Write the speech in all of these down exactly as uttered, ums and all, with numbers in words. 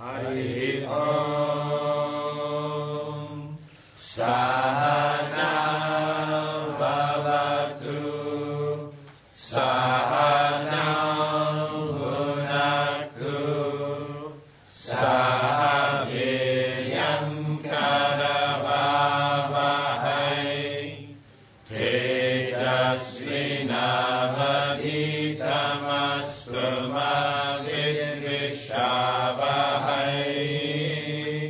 Hari Om. Sahana Bhavatu. Sahana Bhunaktu. Sahaviryam Karavavahai. Tejasvinavaditamastu ma vidvishavahai.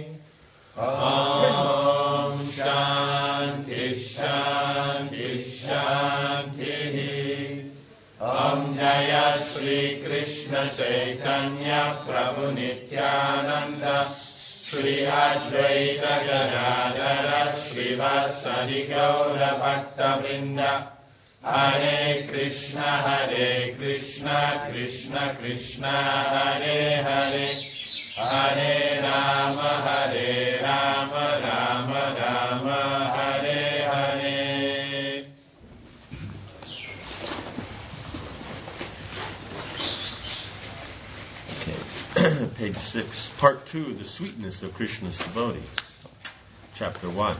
Om Shanti Shanti Shanti. Om Jaya Shri Krishna Chaitanya Prabhu Nityananda Shri Advaita Gadadara Srivasadi Gaura Bhakta Vrinda. Hare Krishna Hare Krishna Krishna Krishna Hare Hare. Hare Rama Hare Rama Rama Rama Hare Hare. Okay, page six, part two, the sweetness of Krishna's devotees, chapter one.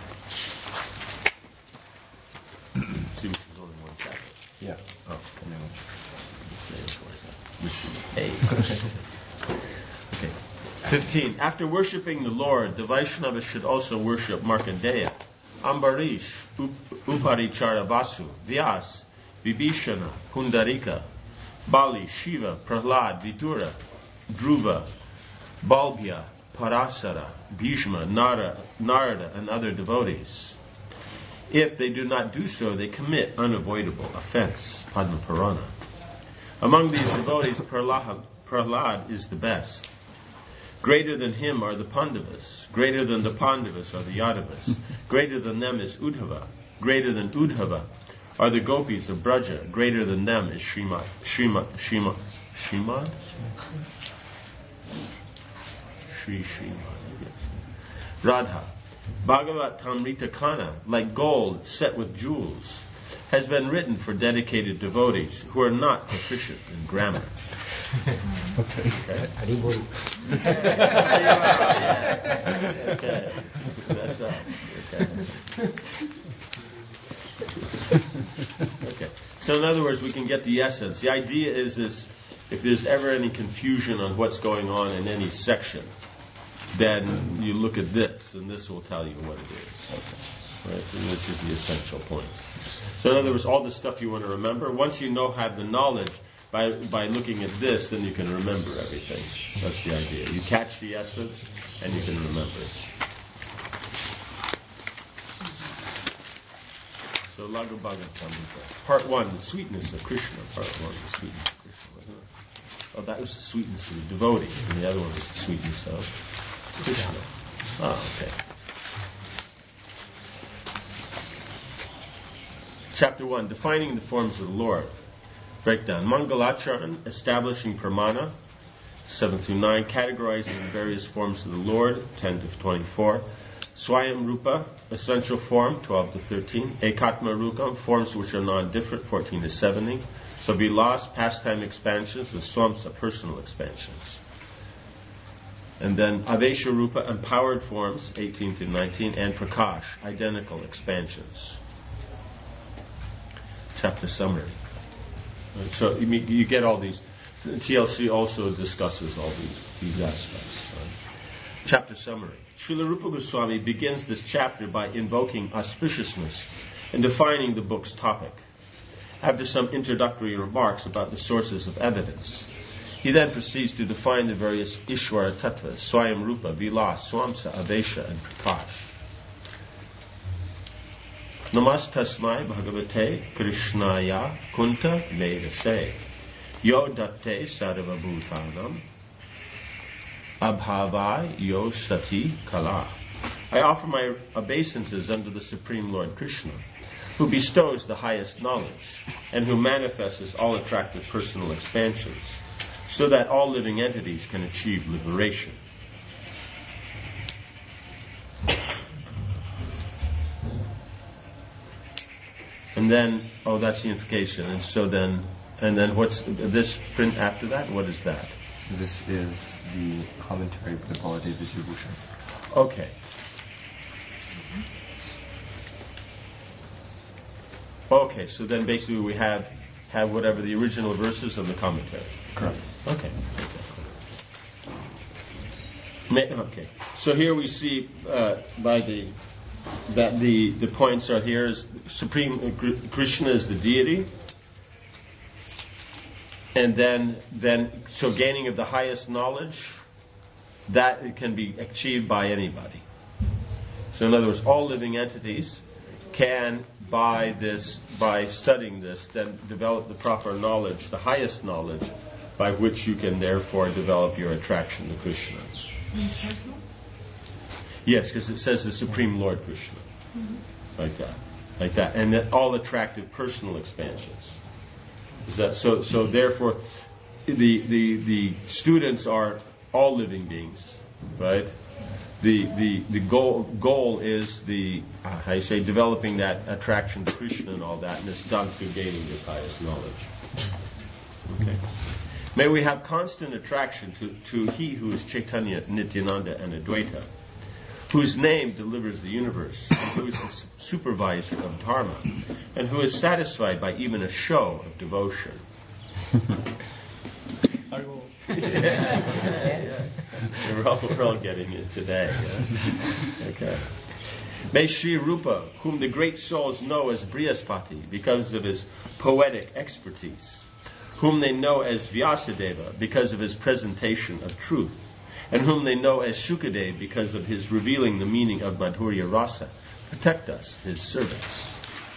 See, which is only one chapter. Yeah. Oh, come on. Say it twice. Hey. Okay. Fifteen. After worshipping the Lord, the Vaishnavas should also worship Markandeya, Ambarish, Up- Uparichara Vasu, Vyas, Vibhishana, Pundarika, Bali, Shiva, Prahlad, Vidura, Dhruva, Balbhya, Parasara, Bhishma, Nara, Narada, and other devotees. If they do not do so, they commit unavoidable offense. Padma Purana. Among these devotees, Prahlad, Prahlad is the best. Greater than him are the Pandavas. Greater than the Pandavas are the Yadavas. Greater than them is Uddhava. Greater than Uddhava are the gopis of Braja. Greater than them is Srimad. Srimad. Srimad. Srimad? Sri Srimad, I guess. Radha. Bhagavat Tamrita Kana, like gold set with jewels, has been written for dedicated devotees who are not proficient in grammar. Okay. Okay. Okay. That's us. Okay. Okay. So in other words, we can get the essence. The idea is this: if there's ever any confusion on what's going on in any section, then you look at this, and this will tell you what it is. Okay. Right? And this is the essential points. So in other words, all the stuff you want to remember, once you know, have the knowledge, by by looking at this, then you can remember everything. That's the idea. You catch the essence, and you can remember it. So Lagu Bhagavatamrita. Part one, the sweetness of Krishna. Part one, the sweetness of Krishna, wasn't it? Oh, that was the sweetness of the devotees, and the other one was the sweetness of Krishna. Oh, okay. Chapter one, defining the forms of the Lord. Breakdown. Mangalacharan, establishing pramana, seven through nine, categorizing the various forms of the Lord, ten to twenty-four. Swayam Rupa, essential form, twelve to thirteen. Ekatma Rukam, forms which are non-different, fourteen to seventeen. So Vilas, pastime expansions, and Swamsa, personal expansions. And then Avesha Rupa, empowered forms, eighteen to nineteen, and Prakash, identical expansions. Chapter summary. So you, you get all these. T L C also discusses all these, these aspects. Right? Chapter summary. Srila Rupa Goswami begins this chapter by invoking auspiciousness and defining the book's topic. After some introductory remarks about the sources of evidence, he then proceeds to define the various Ishvara Tattvas, Swayam Rupa, Vilas, Swamsa, Avesha, and Prakash. Namastasmai Bhagavate Krishnaya Kunta Vedase Yo Datte Sarvabhutanam Abhavai Yo Sati Kala. I offer my obeisances unto the Supreme Lord Krishna, who bestows the highest knowledge and who manifests all attractive personal expansions, so that all living entities can achieve liberation. And then, oh, that's the invocation. And so then, and then what's this print after that? What is that? This is the commentary of the Baladeva Vibhushan. Okay. Okay, so then basically we have have whatever the original verses and the commentary. Correct. Okay. Okay. So here we see uh, by the that the the points are here is Supreme uh, Krishna is the deity, and then then so gaining of the highest knowledge that it can be achieved by anybody. So in other words, all living entities can by this by studying this then develop the proper knowledge, the highest knowledge, by which you can therefore develop your attraction to Krishna. Means personal? Yes, because it says the Supreme Lord Krishna. Mm-hmm. Like that. Like that. And that all attractive personal expansions. Is that so so therefore the the the students are all living beings, right? The the the goal goal is the uh, how you say developing that attraction to Krishna and all that, and it's done through gaining this highest knowledge. Okay. May we have constant attraction to, to He who is Chaitanya, Nityananda, and Advaita, whose name delivers the universe, and who is the supervisor of dharma, and who is satisfied by even a show of devotion. yeah. We're, all, we're all getting it today. Yeah? Okay. May Sri Rupa, whom the great souls know as Brihaspati because of his poetic expertise, whom they know as Vyasadeva because of his presentation of truth, and whom they know as Shukadeva because of his revealing the meaning of Madhurya Rasa, protect us, his servants.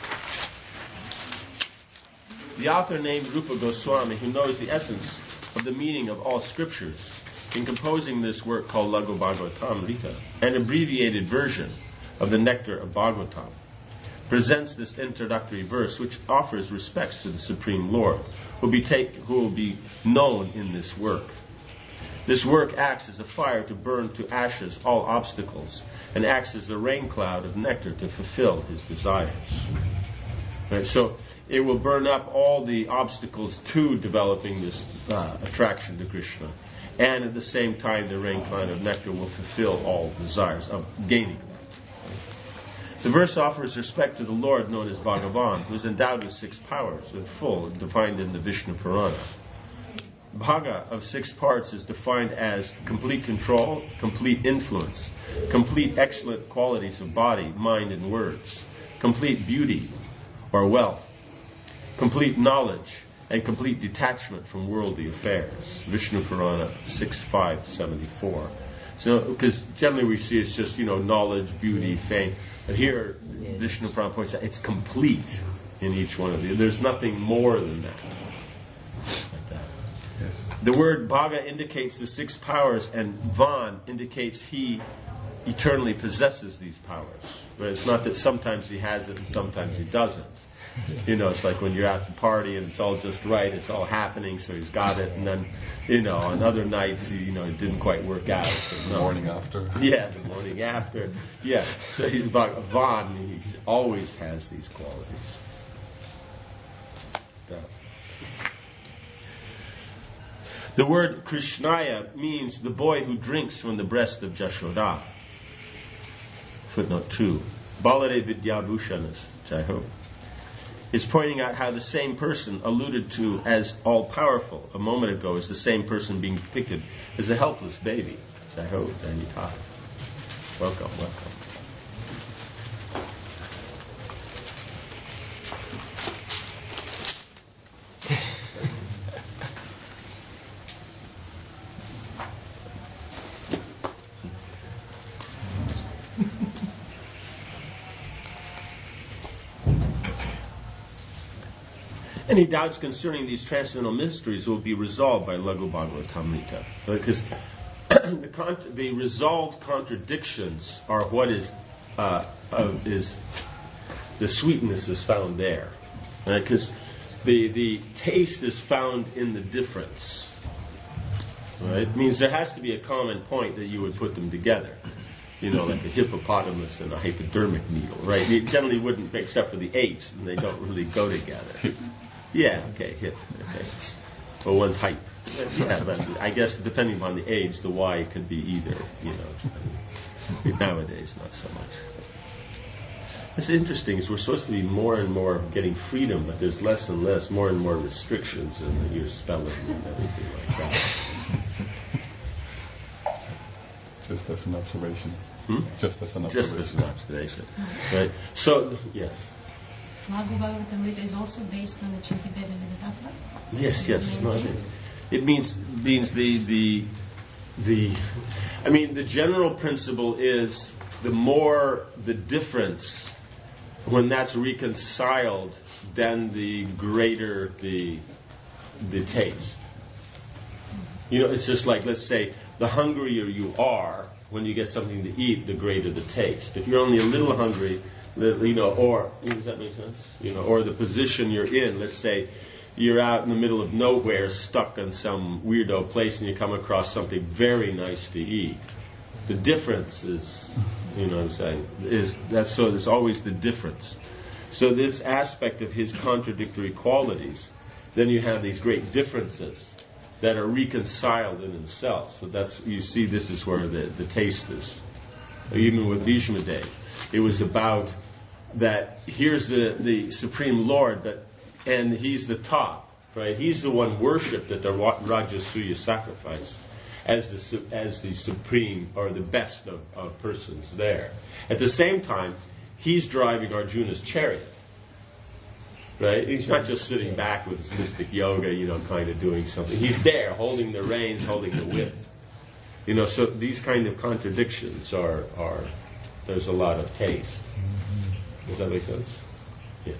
The author named Rupa Goswami, who knows the essence of the meaning of all scriptures, in composing this work called Lagu Bhagavatamrita, an abbreviated version of the Nectar of Bhagavatam, presents this introductory verse which offers respects to the Supreme Lord, who will be, take, who will be known in this work. This work acts as a fire to burn to ashes all obstacles, and acts as a rain cloud of nectar to fulfill his desires. Right, so it will burn up all the obstacles to developing this uh, attraction to Krishna, and at the same time the rain cloud of nectar will fulfill all desires of gaining that. The verse offers respect to the Lord known as Bhagavan, who is endowed with six powers, in full, defined in the Vishnu Purana. Bhaga of six parts is defined as complete control, complete influence, complete excellent qualities of body, mind, and words, complete beauty or wealth, complete knowledge, and complete detachment from worldly affairs. Vishnu Purana six five seventy-four. So, because generally we see it's just, you know, knowledge, beauty, fame. But here, Vishnu Purana points out it's complete in each one of these. There's nothing more than that. Like that. Yes. The word Bhaga indicates the six powers, and Van indicates he eternally possesses these powers. But it's not that sometimes he has it and sometimes he doesn't. You know, it's like when you're at the party and it's all just right, it's all happening, so he's got it, and then, you know, on other nights, he, you know, it didn't quite work out. The no. morning after. Yeah, the morning after. Yeah, so he's about Van, he always has these qualities. Yeah. The word Krishnaya means the boy who drinks from the breast of Jashoda. Footnote two. Baladeva Vidyabhushanas, which I hope, is pointing out how the same person alluded to as all-powerful a moment ago is the same person being depicted as a helpless baby. I hope, Danita. Welcome, welcome. Any doubts concerning these transcendental mysteries will be resolved by Lagu Bhagavatamrita. Because the, con- the resolved contradictions are what is, uh, uh, is the sweetness is found there. Because right? the, the taste is found in the difference. Right? It means there has to be a common point that you would put them together. You know, like a hippopotamus and a hypodermic needle, right? It generally wouldn't, except for the H's, and they don't really go together. Yeah, okay, hip, okay. Well, one's hype. Yeah, but I guess depending upon the age, the Y could be either, you know. Nowadays, not so much. What's interesting is we're supposed to be more and more getting freedom, but there's less and less, more and more restrictions in your spelling and everything like that. Just as an observation. Hmm? Just as an observation. Just as an observation. Right? So, yes. Bhagavatamrita is also based on the Chintibeda Vedatattva? Yes, yes. No, it, it means means the the the. I mean, the general principle is the more the difference, when that's reconciled, then the greater the the taste. You know, it's just like, let's say, the hungrier you are when you get something to eat, the greater the taste. If you're only a little hungry, you know, or does that make sense? You know, or the position you're in. Let's say you're out in the middle of nowhere, stuck in some weirdo place, and you come across something very nice to eat. The difference is, you know what I'm saying, is that's so there's always the difference. So this aspect of his contradictory qualities, then you have these great differences that are reconciled in themselves. So that's, you see, this is where the, the taste is. Even with Bhishma Dev, it was about that here's the, the Supreme Lord, that, and he's the top, right? He's the one worshipped at the Rajasuya sacrifice as the as the supreme or the best of, of persons there. At the same time, he's driving Arjuna's chariot, right? He's not just sitting back with his mystic yoga, you know, kind of doing something. He's there, holding the reins, holding the whip. You know, so these kind of contradictions are are there's a lot of taste. Does that make sense? Yeah.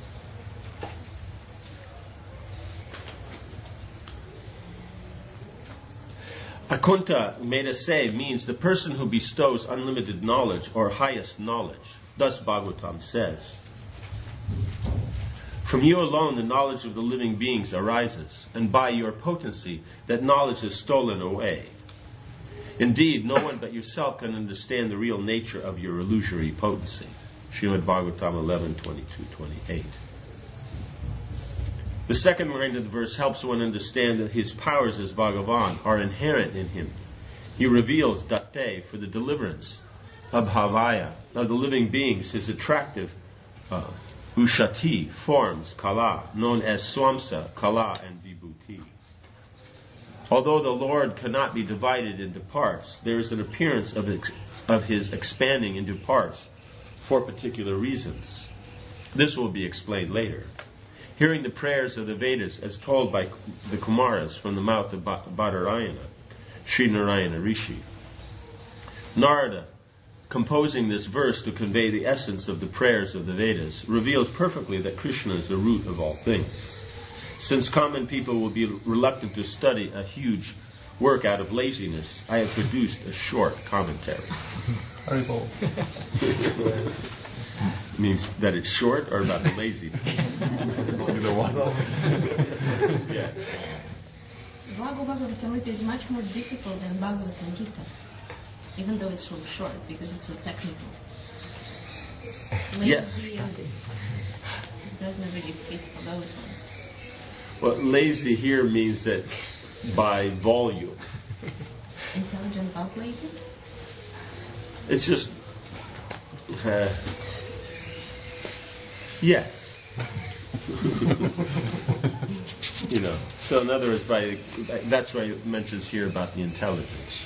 Akunta made us say means the person who bestows unlimited knowledge or highest knowledge. Thus Bhagavatam says. From you alone the knowledge of the living beings arises, and by your potency that knowledge is stolen away. Indeed, no one but yourself can understand the real nature of your illusory potency. Srimad Bhagavatam eleven, twenty-two, twenty-eight. The second line of the verse helps one understand that his powers as Bhagavan are inherent in him. He reveals Datte for the deliverance of Bhavaya, of the living beings, his attractive uh, Ushati forms, Kala, known as Swamsa, Kala, and Vibhuti. Although the Lord cannot be divided into parts, there is an appearance of, ex- of his expanding into parts for particular reasons. This will be explained later. Hearing the prayers of the Vedas as told by the Kumaras from the mouth of Badarayana, Sri Narayana Rishi. Narada, composing this verse to convey the essence of the prayers of the Vedas, reveals perfectly that Krishna is the root of all things. Since common people will be reluctant to study a huge work out of laziness, I have produced a short commentary. Means that it's short or about the lazy? Either one. Yes. Bhagavatamrita is much more difficult than Bhagavatam Gita, even though it's so short because it's so technical. Lazy Yes. and it doesn't really fit for those ones. Well, lazy here means that by volume. Intelligent bulk lazy? It's just, uh, yes. You know, so in other words, by that's why it mentions here about the intelligence.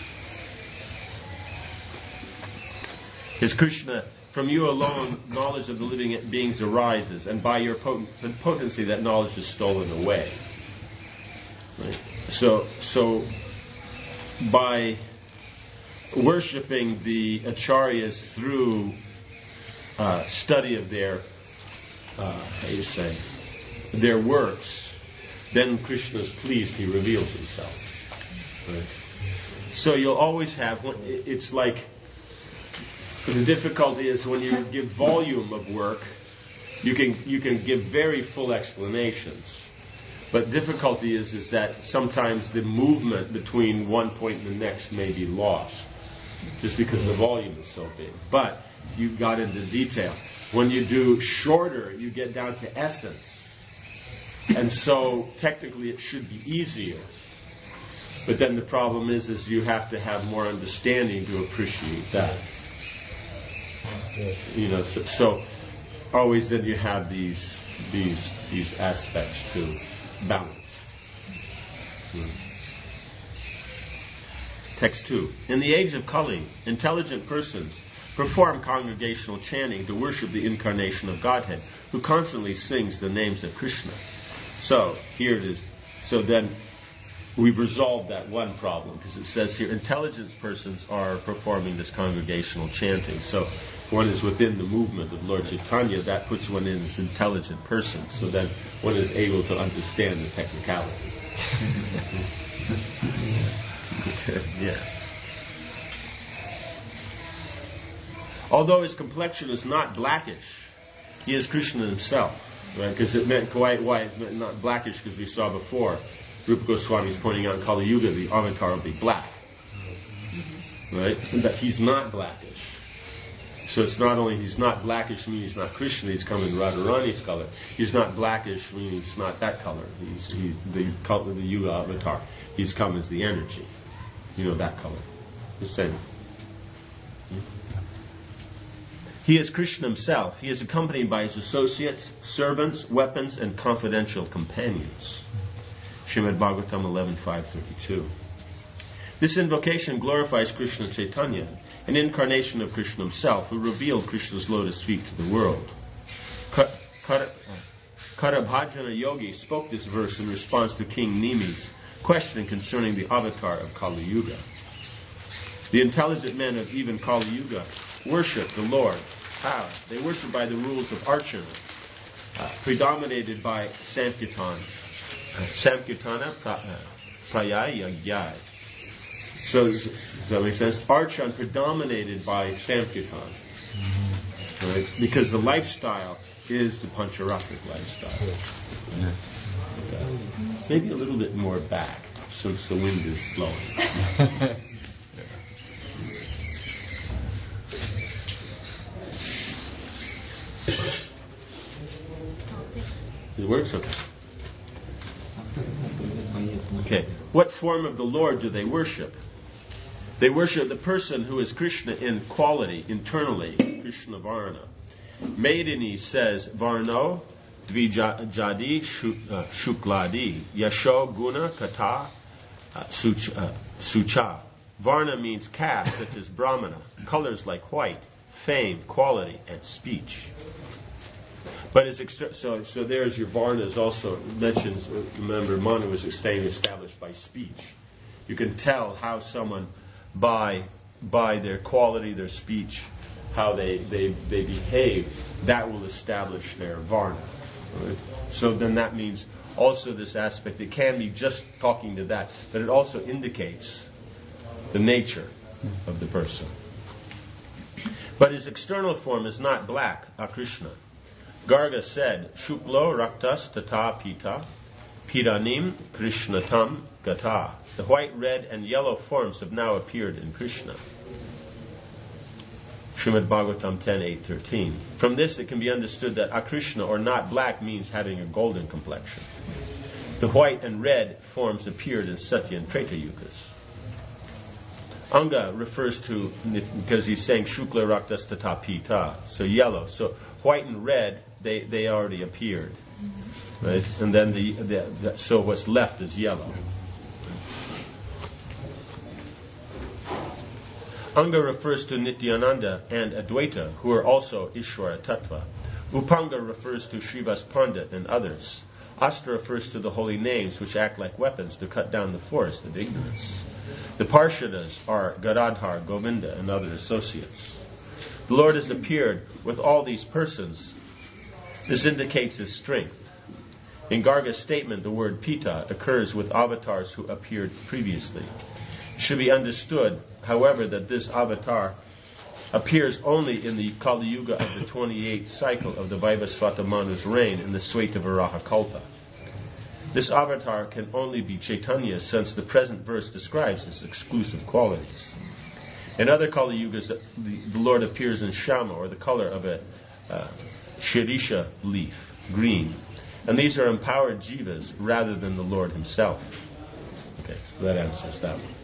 Because Krishna, from you alone, knowledge of the living beings arises, and by your poten- potency, that knowledge is stolen away. Right? So, so by worshipping the acharyas through uh, study of their, uh, how do you say, their works, then Krishna is pleased, he reveals himself. Right? So you'll always have, it's like, the difficulty is when you give volume of work, you can you can give very full explanations. But difficulty is is that sometimes the movement between one point and the next may be lost, just because the volume is so big. But you got into detail. When you do shorter, you get down to essence. And so technically it should be easier. But then the problem is, is you have to have more understanding to appreciate that. You know, so, so always then you have these these these aspects to balance. Hmm. Text two. In the age of Kali, intelligent persons perform congregational chanting to worship the incarnation of Godhead, who constantly sings the names of Krishna. So, here it is. So then, we've resolved that one problem, because it says here, intelligent persons are performing this congregational chanting. So, one is within the movement of Lord Chaitanya, that puts one in as intelligent person. So then, one is able to understand the technicality. Yeah. Although his complexion is not blackish, he is Krishna himself, right? Because it meant quite white, it meant not blackish, because we saw before, Rupa Goswami is pointing out in Kali Yuga, the avatar will be black, right? And that he's not blackish. So it's not only he's not blackish, meaning he's not Krishna, he's come in Radharani's color. He's not blackish, meaning he's not that color. He's he, the color, the Yuga avatar. He's come as the energy. You know, that color. The same. He is Krishna himself. He is accompanied by his associates, servants, weapons, and confidential companions. Srimad Bhagavatam eleven five thirty-two. This invocation glorifies Krishna Chaitanya, an incarnation of Krishna himself, who revealed Krishna's lotus feet to the world. Karabhajana Yogi spoke this verse in response to King Nimi's question concerning the avatar of Kali Yuga. The intelligent men of even Kali Yuga worship the Lord. How? They worship by the rules of Archana, uh, predominated by Sankirtan. Uh, Sankirtana Prayaya. So, does that make sense? Archana predominated by Sankirtan. Right? Because the lifestyle is the Pancharatric lifestyle. Yes. Okay. Maybe a little bit more back, since the wind is blowing. It works? Okay. Okay. What form of the Lord do they worship? They worship the person who is Krishna in quality, internally, Krishna Varna. Maidani says, Varno, Dvijadi, Shukladi, Yasho, Guna, Kata, Sucha. Varna means caste, such as Brahmana, colors like white, fame, quality, and speech. But it's extra- so so there's your Varnas also mentions, remember, Manu was staying established by speech. You can tell how someone, by by their quality, their speech, how they, they, they behave, that will establish their Varna. Right? So then that means also this aspect, it can be just talking to that, but it also indicates the nature of the person. But his external form is not black, Akrishna. Garga said, Shuklo raktas tata pita, piranim krishnatam gata. The white, red, and yellow forms have now appeared in Krishna. Srimad Bhagavatam ten eight thirteen. From this it can be understood that Akrishna, or not black, means having a golden complexion. The white and red forms appeared in Satya and Treta Yugas. Anga refers to, because he's saying Shukla Raktas Tata Pita, so yellow. So white and red, they, they already appeared. Right? And then the, the, the so what's left is yellow. Anga refers to Nityananda and Advaita, who are also Ishvara Tattva. Upanga refers to Srivas Pandit and others. Astra refers to the holy names which act like weapons to cut down the forest of ignorance. The Parshadas are Gadadhar, Govinda, and other associates. The Lord has appeared with all these persons. This indicates his strength. In Garga's statement, the word Pita occurs with avatars who appeared previously. It should be understood, however, that this avatar appears only in the Kali Yuga of the twenty-eighth cycle of the Vaivasvata Manu's reign in the Svetavaraha Kalpa. This avatar can only be Chaitanya, since the present verse describes his exclusive qualities. In other Kali Yugas, the, the Lord appears in Shama, or the color of a uh, Shirisha leaf, green. And these are empowered jivas rather than the Lord himself. Okay, so that answers that one.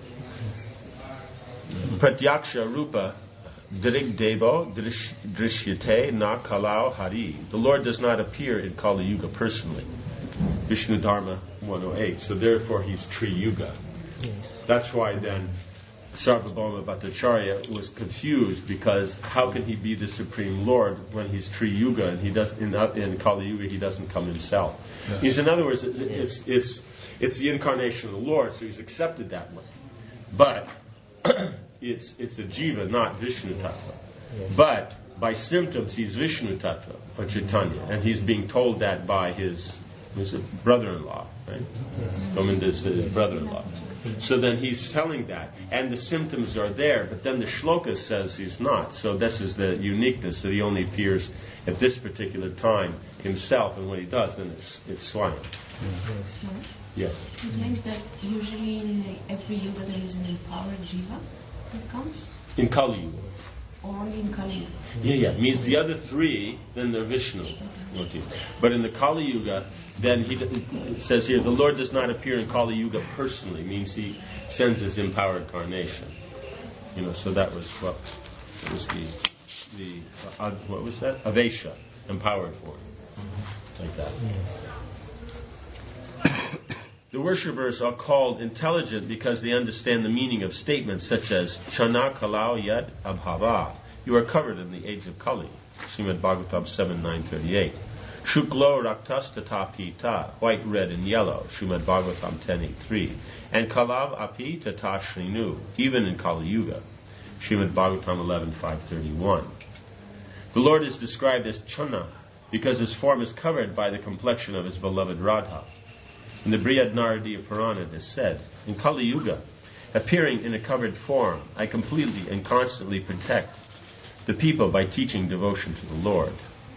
Pratyaksha Rupa Drig Devo Drish- Drishyate Na Kalau Hari. The Lord does not appear in Kali Yuga personally. Vishnu Dharma one oh eight. So therefore he's Tri Yuga. Yes. That's why then Sarvabhauma Bhattacharya was confused, because how can he be the Supreme Lord when he's Tri Yuga and he doesn't in, in Kali Yuga he doesn't come himself? Yes. He's, in other words, it's, it's it's it's the incarnation of the Lord, so he's accepted that way. But it's it's a jiva, not Vishnu Tattva. Yes. But by symptoms, he's Vishnu Tattva or Chaitanya, and he's being told that by his his brother-in-law, right? Govinda's his brother-in-law. So then he's telling that, and the symptoms are there, but then the shloka says he's not. So this is the uniqueness, that he only appears at this particular time himself, and when he does, then it's it's Swayam. Yes. It means that usually in the, every yuga there is an empowered jiva that comes, In Kali Yuga. or only in Kali Yuga. Yeah, yeah. It means the other three, then they're Vishnu motifs. But in the Kali Yuga, then he it says here, the Lord does not appear in Kali Yuga personally. Means he sends his empowered carnation. You know, so that was what was the the uh, what was that? Avesha, empowered form, like that. The worshippers are called intelligent because they understand the meaning of statements such as Chana Kalau Yad Abhava. You are covered in the age of Kali. Srimad Bhagavatam seven nine thirty-eight. Shuklo Raktas Tata Pita, white, red, and yellow. Srimad Bhagavatam ten eighty-three. And Kalav Api Tata Shrinu, even in Kali Yuga. Srimad Bhagavatam eleven five thirty-one. The Lord is described as Chana because his form is covered by the complexion of his beloved Radha. In the Brihad Naradiya Purana it is said, in Kali Yuga, appearing in a covered form, I completely and constantly protect the people by teaching devotion to the Lord.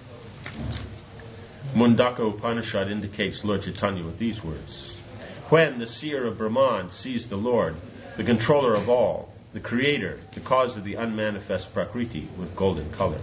Mundaka Upanishad indicates Lord Chaitanya with these words. When the seer of Brahman sees the Lord, the controller of all, the creator, the cause of the unmanifest Prakriti, with golden color.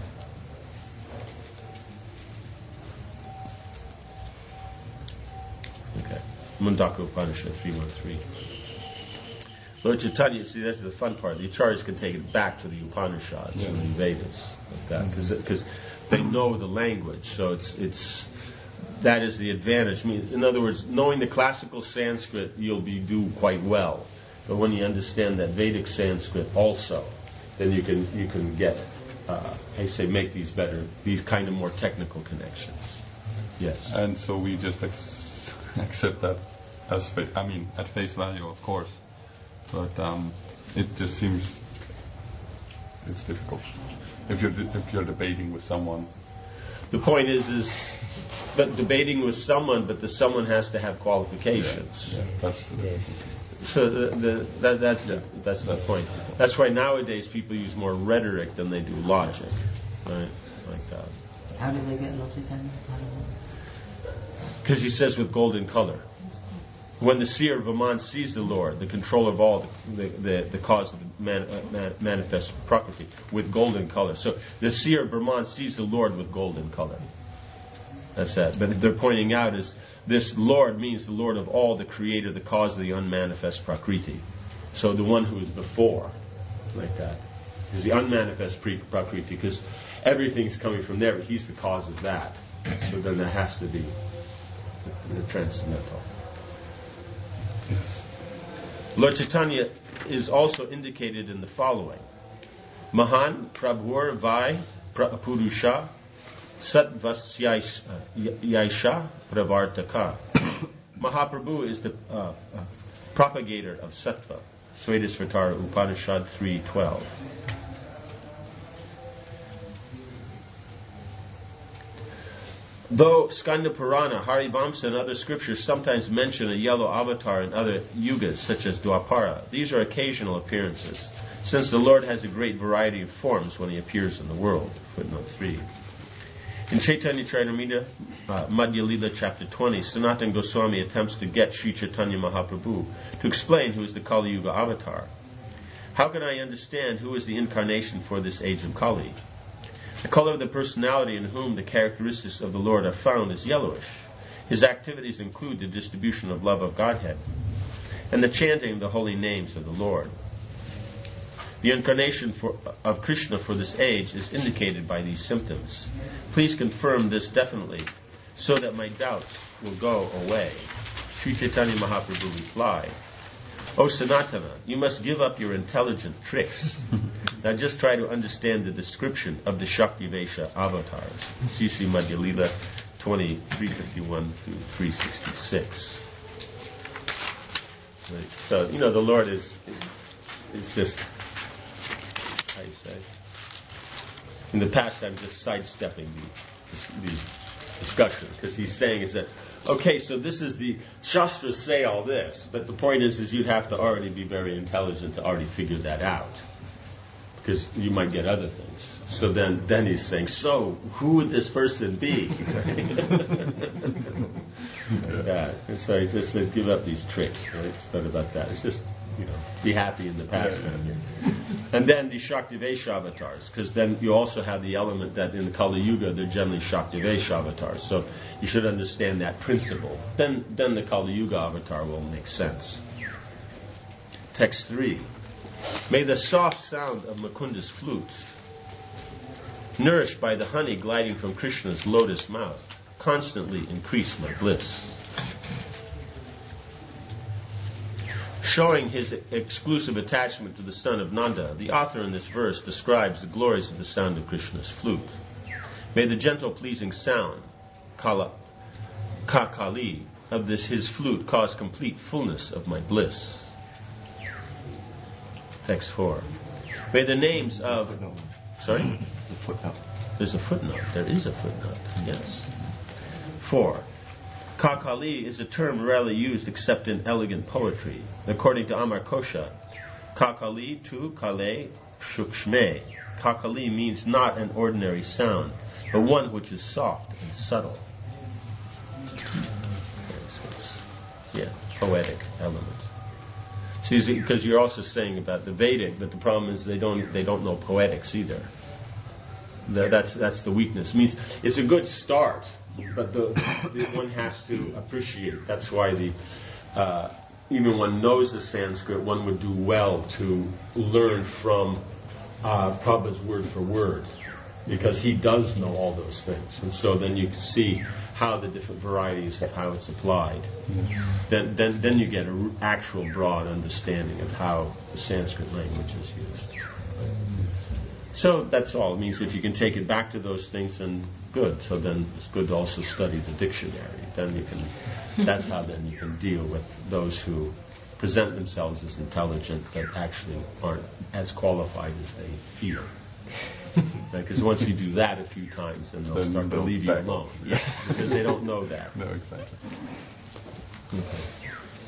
Okay. Mundaka Upanishad three one three. Lord Chaitanya, see, that's the fun part. The acharyas can take it back to the Upanishads yeah. and the Vedas, like that, because they know the language. So it's it's that is the advantage. I mean, in other words, knowing the classical Sanskrit, you'll be do quite well. But when you understand that Vedic Sanskrit also, then you can you can get, uh, I say, make these better, these kind of more technical connections. Yes. And so we just ex- accept that as fa- I mean at face value, of course. But um, it just seems it's difficult if you're de- if you're debating with someone. The point is, is but debating with someone, but the someone has to have qualifications. Yeah, yeah, that's the Yes. So the, the, that, that's the, that's the That's point. That's why nowadays people use more rhetoric than they do logic, right? Like that. How do they get logic then? Because he says with golden color. When the seer of Brahman sees the Lord, the controller of all, the, the, the cause of the man, uh, man, manifest Prakriti, with golden color. So the seer of Brahman sees the Lord with golden color. That's that. But they're pointing out is this Lord means the Lord of all, the creator, the cause of the unmanifest Prakriti. So the one who is before, like that. Is the unmanifest Prakriti, because everything's coming from there, but he's the cause of that. So then there has to be the, the transcendental. Yes. Lord Chaitanya is also indicated in the following. Mahan Prabhur Vai Purusha Satvasyaisha Pravartaka. Mahaprabhu is the uh, uh, propagator of Sattva. Svedasvatara Upanishad three twelve. Though Skanda Purana, Harivamsa, and other scriptures sometimes mention a yellow avatar in other yugas, such as Dwapara, these are occasional appearances, since the Lord has a great variety of forms when he appears in the world. Footnote three. In Chaitanya Charitamrita, uh, Madhya Lila, chapter twenty, Sanatana Goswami attempts to get Sri Chaitanya Mahaprabhu to explain who is the Kali Yuga avatar. How can I understand who is the incarnation for this age of Kali? The color of the personality in whom the characteristics of the Lord are found is yellowish. His activities include the distribution of love of Godhead. and the chanting of the holy names of the Lord. The incarnation for, of Krishna for this age is indicated by these symptoms. Please confirm this definitely, so that my doubts will go away. Sri Chaitanya Mahaprabhu replied, O Sanatana, you must give up your intelligent tricks. Now just try to understand the description of the Shaktivesha avatars. C C Madhya Lila twenty-three fifty-one through three sixty-six. Right. So, you know, the Lord is, is just, how do you say? In the past, I'm just sidestepping the, the discussion, because he's saying is that, okay, so this is the, Shastras say all this, but the point is, is you'd have to already be very intelligent to already figure that out, because you might get other things. So then, then he's saying, so who would this person be? Yeah, and so he just said, give up these tricks. Right? It's not about that. It's just, you know, be happy in the past. Yeah. And then the Shaktivesha avatars, because then you also have the element that in the Kali Yuga they're generally Shaktivesha avatars. So you should understand that principle. Then, then the Kali Yuga avatar will make sense. Text three. May the soft sound of Mukunda's flute, nourished by the honey gliding from Krishna's lotus mouth, constantly increase my bliss. Showing his exclusive attachment to the son of Nanda, the author in this verse describes the glories of the sound of Krishna's flute. May the gentle, pleasing sound, kala, kakali, of this his flute cause complete fullness of my bliss. Text four. May the names of... Sorry? There's a footnote. There's a footnote. There is a footnote, yes. Four. Kakali is a term rarely used except in elegant poetry. According to Amar Kosha, Kakali tu kale shukshme. Kakali means not an ordinary sound, but one which is soft and subtle. Yeah, poetic element. See, because you're also saying about the Vedic, but the problem is they don't they don't know poetics either. That's that's the weakness. It means it's a good start, but the, the one has to appreciate. That's why the uh, even one knows the Sanskrit, one would do well to learn from uh, Prabhupada's word for word, because he does know all those things, and so then you can see how the different varieties of how it's applied. Yes. Then, then, then you get an actual broad understanding of how the Sanskrit language is used. So that's all. It means if you can take it back to those things, then good. So then it's good to also study the dictionary. Then you can. That's how then you can deal with those who present themselves as intelligent but actually aren't as qualified as they feel. Because once you do that a few times, then they'll then start to they'll leave you alone. Yeah, because they don't know that. No, exactly. Okay.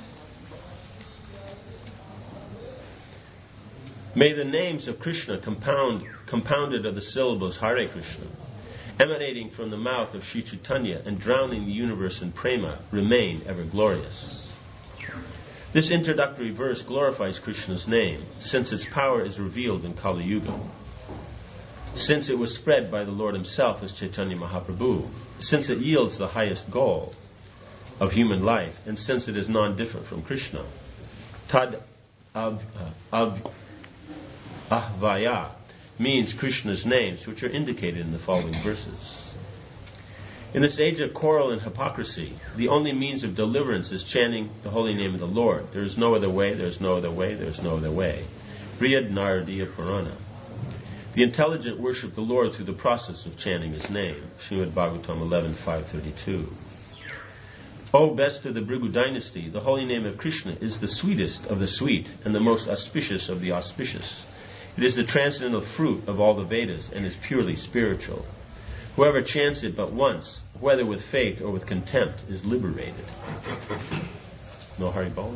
May the names of Krishna, compound, compounded of the syllables Hare Krishna, emanating from the mouth of Sri Chaitanya and drowning the universe in prema, remain ever glorious. This introductory verse glorifies Krishna's name, since its power is revealed in Kali Yuga. Since it was spread by the Lord himself as Chaitanya Mahaprabhu, since it yields the highest goal of human life, and since it is non-different from Krishna, tad av, uh, av ahvaya means Krishna's names, which are indicated in the following verses. In this age of quarrel and hypocrisy, the only means of deliverance is chanting the holy name of the Lord. There is no other way, there is no other way, there is no other way. Brihad Naradiya Purana. The intelligent worship the Lord through the process of chanting his name. Srimad Bhagavatam eleven five thirty-two. O best of the Bhrigu dynasty, the holy name of Krishna is the sweetest of the sweet and the most auspicious of the auspicious. It is the transcendental fruit of all the Vedas and is purely spiritual. Whoever chants it but once, whether with faith or with contempt, is liberated. No Haribol?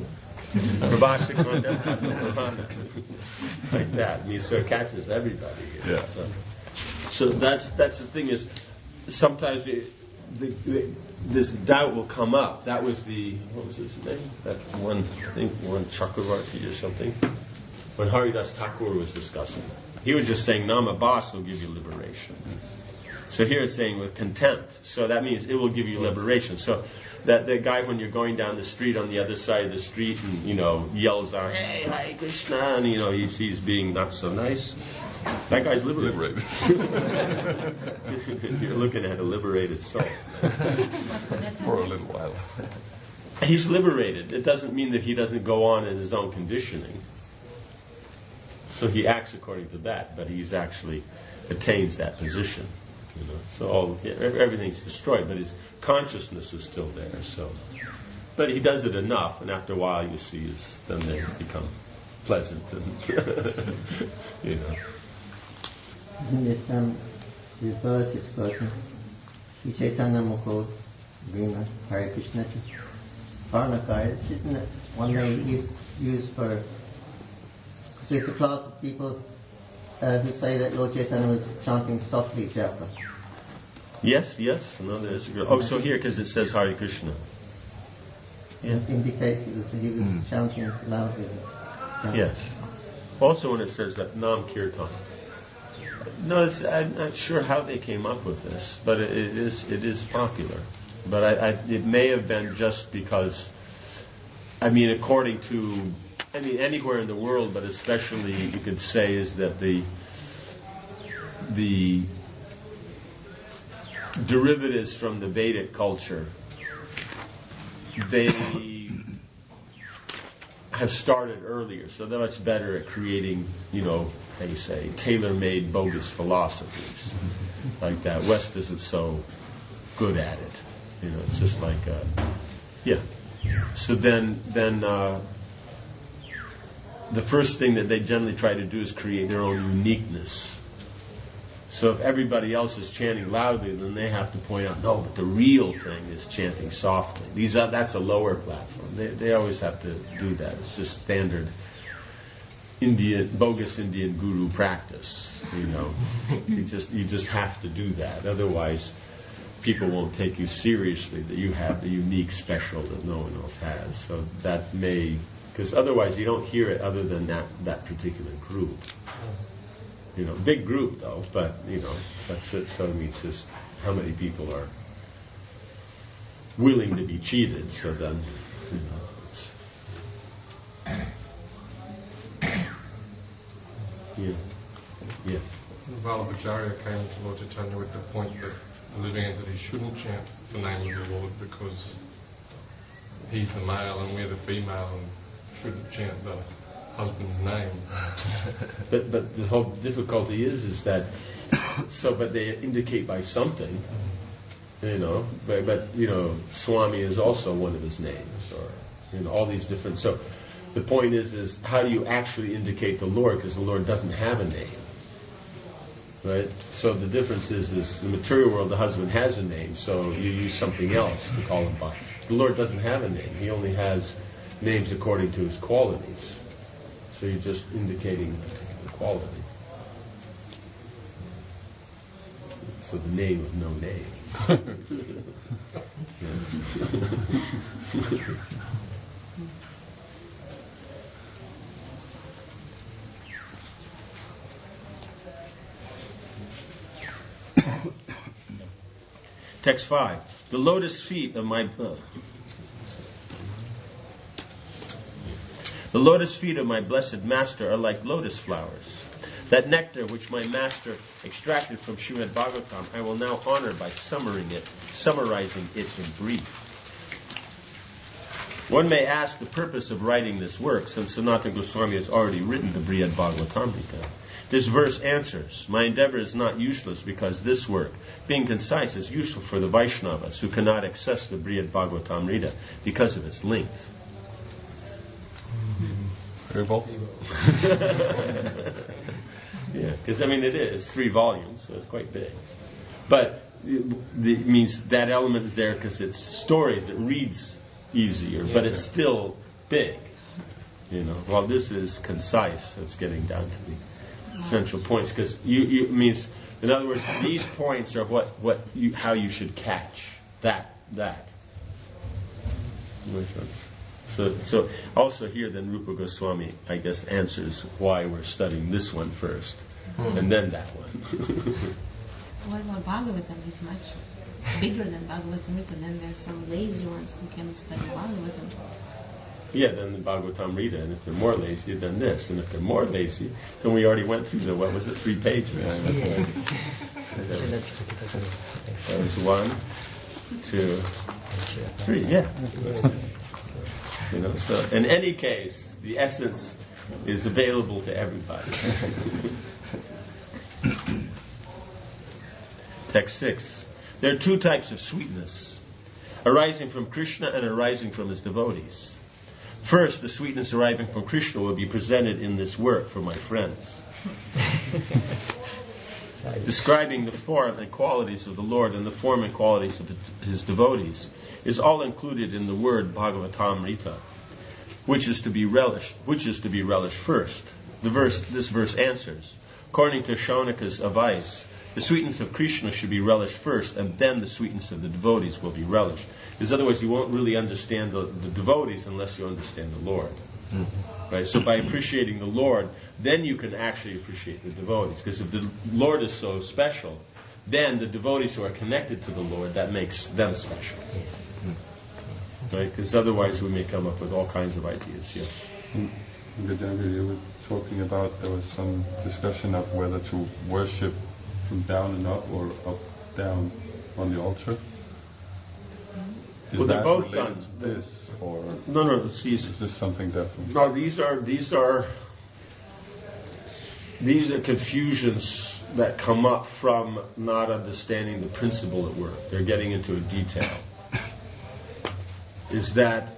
Like that. I mean, so it catches everybody. You know? Yeah. So, so that's that's the thing is, sometimes the, the, the, this doubt will come up. That was the, what was his name? That one, I think one Chakravarti or something. When Haridas Thakur was discussing it. He was just saying, Nama Bas will give you liberation. So here it's saying with contempt. So that means it will give you liberation. So that the guy, when you're going down the street on the other side of the street and, you know, yells out, "Hey, Hare Krishna," and, you know, he's, he's being not so nice, that guy's liberated. You're looking at a liberated soul. For a little while. He's liberated. It doesn't mean that he doesn't go on in his own conditioning. So he acts according to that, but he's actually attains that position. You know, so all, everything's destroyed, but his consciousness is still there. So, but he does it enough, and after a while, you see, is then they become pleasant, and you know. In this um, this verse is spoken. Sri Chaitanya Mukho Brima Hare Krishna Paranakai. This isn't it one they u- use for? Because there's a class of people uh, who say that Lord Chaitanya was chanting softly japa. Yes, yes. No, there's a girl. Oh, so here because it says Hare Krishna. Yeah. It indicates he was he was mm. chanting loudly. Japa. Yes. Also, when it says that Nam Kirtan. No, it's, I'm not sure how they came up with this, but it, it is it is popular. But I, I, it may have been just because, I mean, according to, I mean, anywhere in the world, but especially you could say is that the the derivatives from the Vedic culture, they have started earlier, so they're much better at creating, you know, how you say, tailor-made bogus philosophies like that. West isn't so good at it. You know, it's just like, uh, yeah. So then, then uh, the first thing that they generally try to do is create their own uniqueness. So if everybody else is chanting loudly, then they have to point out, no, but the real thing is chanting softly. These are, that's a lower platform. They they always have to do that. It's just standard Indian, bogus Indian guru practice. You know, you just you just have to do that. Otherwise, people won't take you seriously that you have the unique special that no one else has. So that may, because otherwise you don't hear it other than that that particular group. You know, big group though, but you know, that's it. So it means just how many people are willing to be cheated. So then, you know, it's, yeah, yes. Vallabhacharya came to Lord Chaitanya with the point that the living entity shouldn't chant the name of the Lord because he's the male and we're the female and shouldn't chant the husband's name. But but the whole difficulty is is that so but they indicate by something, you know. But but you know, Swami is also one of his names, or you know, all these different. So the point is is how do you actually indicate the Lord? Because the Lord doesn't have a name, right? So the difference is is in the material world the husband has a name, so you use something else to call him by. The Lord doesn't have a name; he only has names according to his qualities. So you're just indicating a particular quality. So the name of no name. Text five. The lotus feet of my... Uh, The lotus feet of my blessed master are like lotus flowers. That nectar which my master extracted from Srimad Bhagavatam, I will now honor by summarizing it, summarizing it in brief. One may ask the purpose of writing this work, since Sanatana Goswami has already written the Brihad Bhagavatamrita. This verse answers, my endeavor is not useless because this work, being concise, is useful for the Vaishnavas who cannot access the Brihad Bhagavatamrita because of its length. Yeah, because I mean it is it's three volumes, so it's quite big. But it means that element is there because it's stories. It reads easier, but it's still big. You know, while this is concise, it's getting down to the central points. Because you, you it means, in other words, these points are what what you, how you should catch that that. Makes sense. So, so also here, then Rupa Goswami, I guess, answers why we're studying this one first, and then that one. what about Bhagavatam? It's much bigger than Bhagavatamrita. Then there's some lazy ones who can study Bhagavatam. Yeah, then the Bhagavatamrita, and if they're more lazy, then this, and if they're more lazy, then we already went through the, what was it, three pages? Yes. That was one, two, three, yeah. You know, so in any case, the essence is available to everybody. Text six. There are two types of sweetness, arising from Krishna and arising from his devotees. First, the sweetness arising from Krishna will be presented in this work for my friends. Describing the form and qualities of the Lord and the form and qualities of his devotees is all included in the word Bhagavatamrita, which is to be relished, which is to be relished first. The verse, this verse answers, according to Shaunaka's advice, the sweetness of Krishna should be relished first, and then the sweetness of the devotees will be relished. Because otherwise you won't really understand the, the devotees unless you understand the Lord. Mm-hmm. Right? So by appreciating the Lord, then you can actually appreciate the devotees. Because if the Lord is so special, then the devotees who are connected to the Lord, that makes them special. Right? Because otherwise we may come up with all kinds of ideas. Yes. In Vedanta, you were talking about, there was some discussion of whether to worship from down and up or up down on the altar. Is well, they're that both related done. to this, or no, no, these, is this something different? No, these are these are these are confusions that come up from not understanding the principle at work. They're getting into a detail. Is that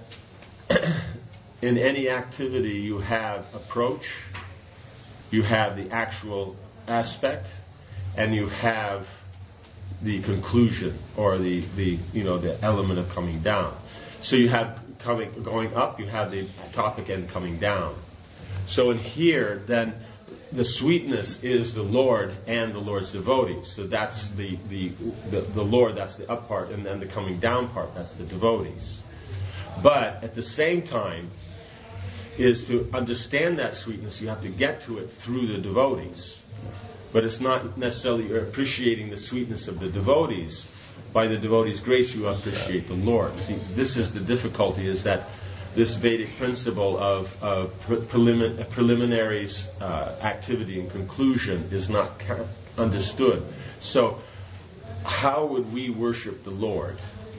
in any activity you have approach, you have the actual aspect, and you have the conclusion, or the, the you know the element of coming down. So you have coming going up, you have the topic end coming down. So in here, then the sweetness is the Lord and the Lord's devotees. So that's the the, the, the Lord, that's the up part, and then the coming down part, that's the devotees. But at the same time, is to understand that sweetness, you have to get to it through the devotees. But it's not necessarily you're appreciating the sweetness of the devotees. By the devotees' grace, you appreciate the Lord. See, this is the difficulty, is that this Vedic principle of, of prelimin, preliminaries, uh, activity, and conclusion is not ca- understood. So, how would we worship the Lord?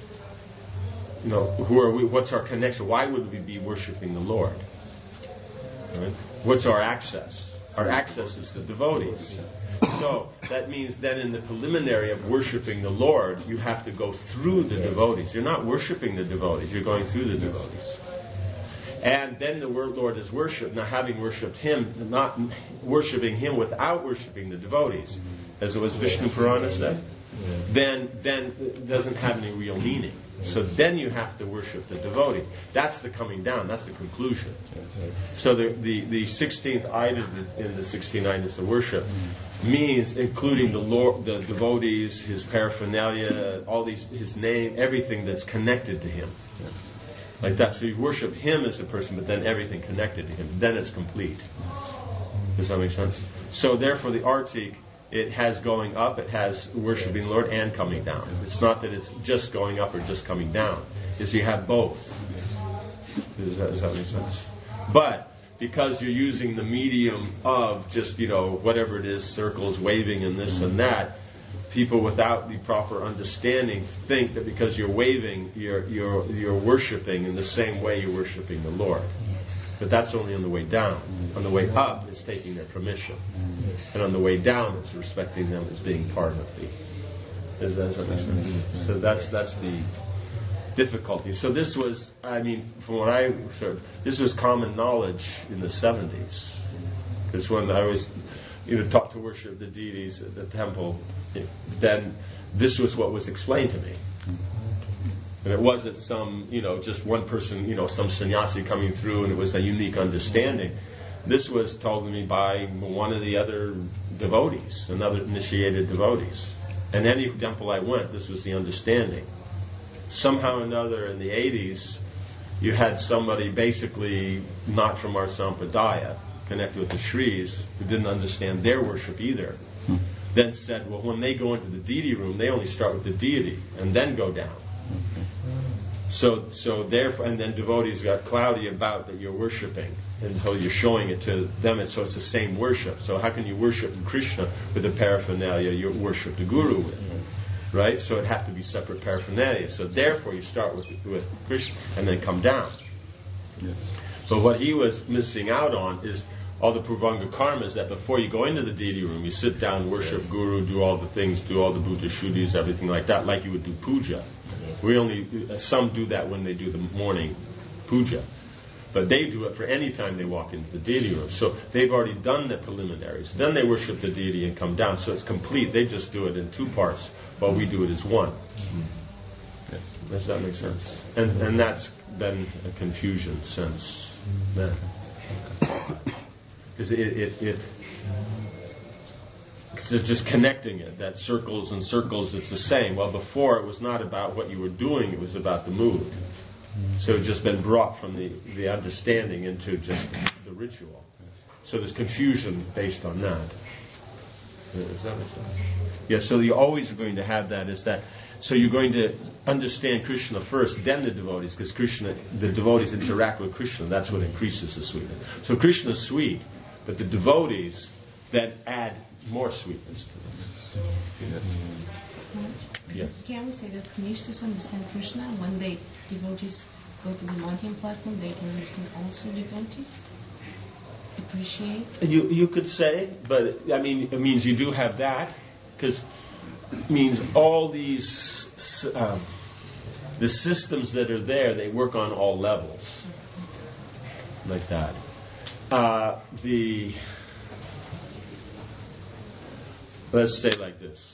You know, who are we? What's our connection? Why would we be worshiping the Lord? Right? What's our access? Our access is the devotees. So that means that in the preliminary of worshiping the Lord, you have to go through the devotees. You're not worshiping the devotees, you're going through the devotees. And then the word Lord is worshipped. Now, having worshipped Him, not worshipping Him without worshipping the devotees, as it was Vishnu Purana said, then then it doesn't have any real meaning. So then you have to worship the devotee. That's the coming down. That's the conclusion. So the the, the sixteenth item in the sixteen items of worship means including the Lord, the devotees, his paraphernalia, all these, his name, everything that's connected to him. Like that. So you worship him as a person, but then everything connected to him. Then it's complete. Does that make sense? So therefore, the artik, it has going up, it has worshiping the Lord and coming down. It's not that it's just going up or just coming down. It's you have both. Does that, does that make sense? But because you're using the medium of just, you know, whatever it is, circles, waving and this and that, people without the proper understanding think that because you're waving, you're you're you're worshiping in the same way you're worshiping the Lord. But that's only on the way down. On the way up, it's taking their permission. And on the way down, it's respecting them as being part of the... Does that make sense? So that's that's the difficulty. So this was, I mean, from what I heard, this was common knowledge in the seventies. Because when I was, you know, taught to worship the deities at the temple, it, then this was what was explained to me. And it wasn't some, you know, just one person, you know, some sannyasi coming through and it was a unique understanding. This was told to me by one of the other devotees, another initiated devotees. And any temple I went, this was the understanding. Somehow or another in the eighties, you had somebody basically not from our Sampradaya, connected with the Shris, who didn't understand their worship either. then said, well, when they go into the deity room, they only start with the deity and then go down. So, so therefore, and then devotees got cloudy about that you're worshiping until you're showing it to them, and so it's the same worship. So how can you worship Krishna with the paraphernalia you worship the Guru with? Right? So it have to be separate paraphernalia. So therefore you start with, with Krishna and then come down. Yes. But what he was missing out on is all the Purvanga karmas, that before you go into the deity room, you sit down, worship Guru, do all the things, do all the Bhuta Shuddhis, everything like that, like you would do puja. We only, some do that when they do the morning puja. But they do it for any time they walk into the deity room. So they've already done the preliminaries. Then they worship the deity and come down. So it's complete. They just do it in two parts, while we do it as one. Yes. Does that make sense? And and that's been a confusion since then. Because it, it, it Because it's just connecting it, that circles and circles, it's the same. Well, before it was not about what you were doing, it was about the mood. So it's just been brought from the, the understanding into just the ritual. So there's confusion based on that. Does that make sense? Yeah, so you always are going to have that, is that, so you're going to understand Krishna first, then the devotees, because Krishna, the devotees interact with Krishna. That's what increases the sweetness. So Krishna's sweet, but the devotees then add more sweetness to this. Yes. Yes. Can we say that Kanishtas understand Krishna when they devotees go to the mountain platform, they can understand also devotees? Appreciate? You you could say, but I mean, it means you do have that, because it means all these um, the systems that are there, they work on all levels, like that. Uh, the let's say like this.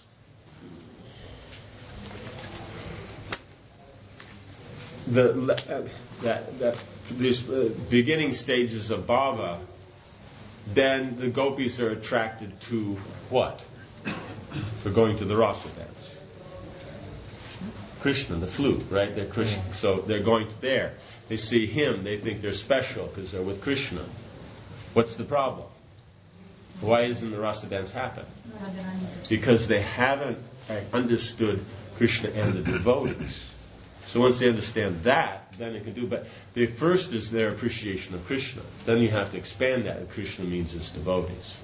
The uh, that that these uh, beginning stages of bhava, then the gopis are attracted to what? For going to the rasa dance. Krishna, the flute, right? They're Krishna, so they're going to there. They see him, they think they're special because they're with Krishna. What's the problem? Why doesn't the rasa dance happen? Because they haven't understood Krishna and the devotees. So once they understand that, then it can do. But the first is their appreciation of Krishna. Then you have to expand that. And Krishna means his devotees.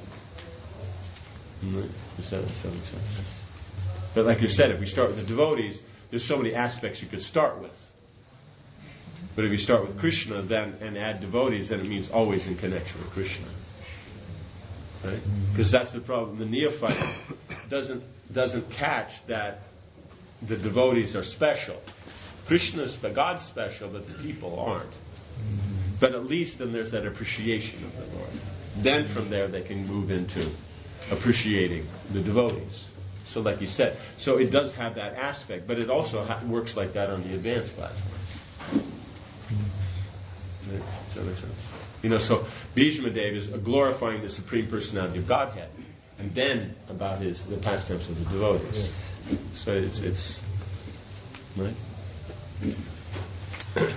Does that make sense? But like you said, if we start with the devotees, there's so many aspects you could start with. But if you start with Krishna then and add devotees, then it means always in connection with Krishna. Right? Because that's the problem. The neophyte doesn't doesn't catch that the devotees are special. Krishna's, God's special, but the people aren't. But at least then there's that appreciation of the Lord. Then from there they can move into appreciating the devotees. So like you said, so it does have that aspect, but it also ha- works like that on the advanced platform. Does that make sense? You know, so Bhishma Dev is glorifying the Supreme Personality of Godhead, and then about his the pastimes of the devotees. So it's it's right. Okay.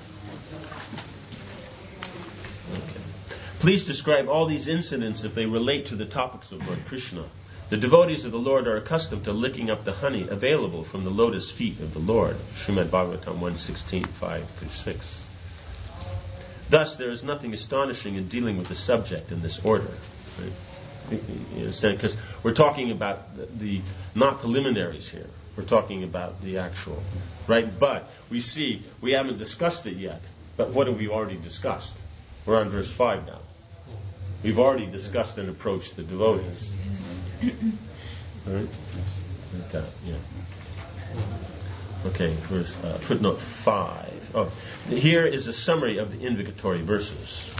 Please describe all these incidents if they relate to the topics of Lord Krishna. The devotees of the Lord are accustomed to licking up the honey available from the lotus feet of the Lord. Srimad Bhagavatam one sixteen, five through six. Thus, there is nothing astonishing in dealing with the subject in this order. Right? You understand? Because we're talking about the, the not preliminaries here. We're talking about the actual, right? But we see, we haven't discussed it yet. But what have we already discussed? We're on verse five now. We've already discussed and approached the devotees. Right? Like that, yeah. Okay, verse, uh, footnote five. Oh, here is a summary of the invocatory verses.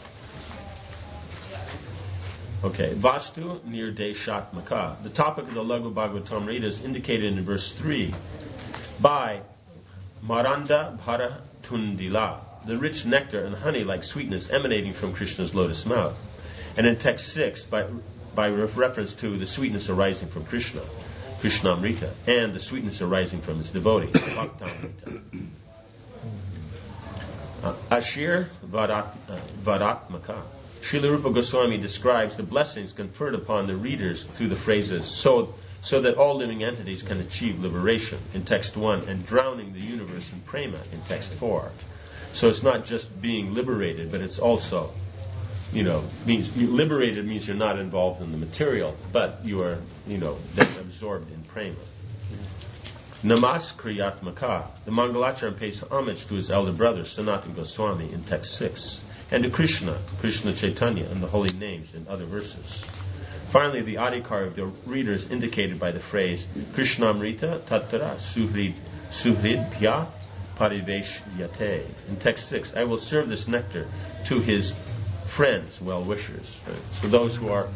Okay, Vastu Nirdeshatmaka. The topic of the Laghu Bhagavatamrita is indicated in verse three by Maranda Bhara Tundila, the rich nectar and honey-like sweetness emanating from Krishna's lotus mouth. And in text six, by, by reference to the sweetness arising from Krishna, Krishnamrita, and the sweetness arising from his devotees, Bhaktamrita. Uh, Ashir Varat, uh, Varatmaka. Srila Rupa Goswami describes the blessings conferred upon the readers through the phrases, so, so that all living entities can achieve liberation, in text one, and drowning the universe in prema, in text four. So it's not just being liberated, but it's also, you know, means liberated means you're not involved in the material, but you are, you know, then absorbed in prema. Namas Kriyatmaka. The Mangalacharan pays homage to his elder brother, Sanatana Goswami, in text six, and to Krishna, Krishna Chaitanya, and the holy names in other verses. Finally, the adhikar of the reader is indicated by the phrase, Krishnamrita Tattara Suhrid Suhrid Pya Parivesh Yate. In text six, I will serve this nectar to his friends, well-wishers. Right? So those who are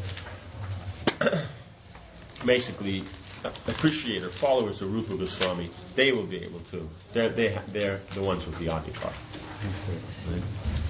basically appreciate or followers of Rupa Goswami, they will be able to. They're, they ha- they're the ones with the adhikar. Right?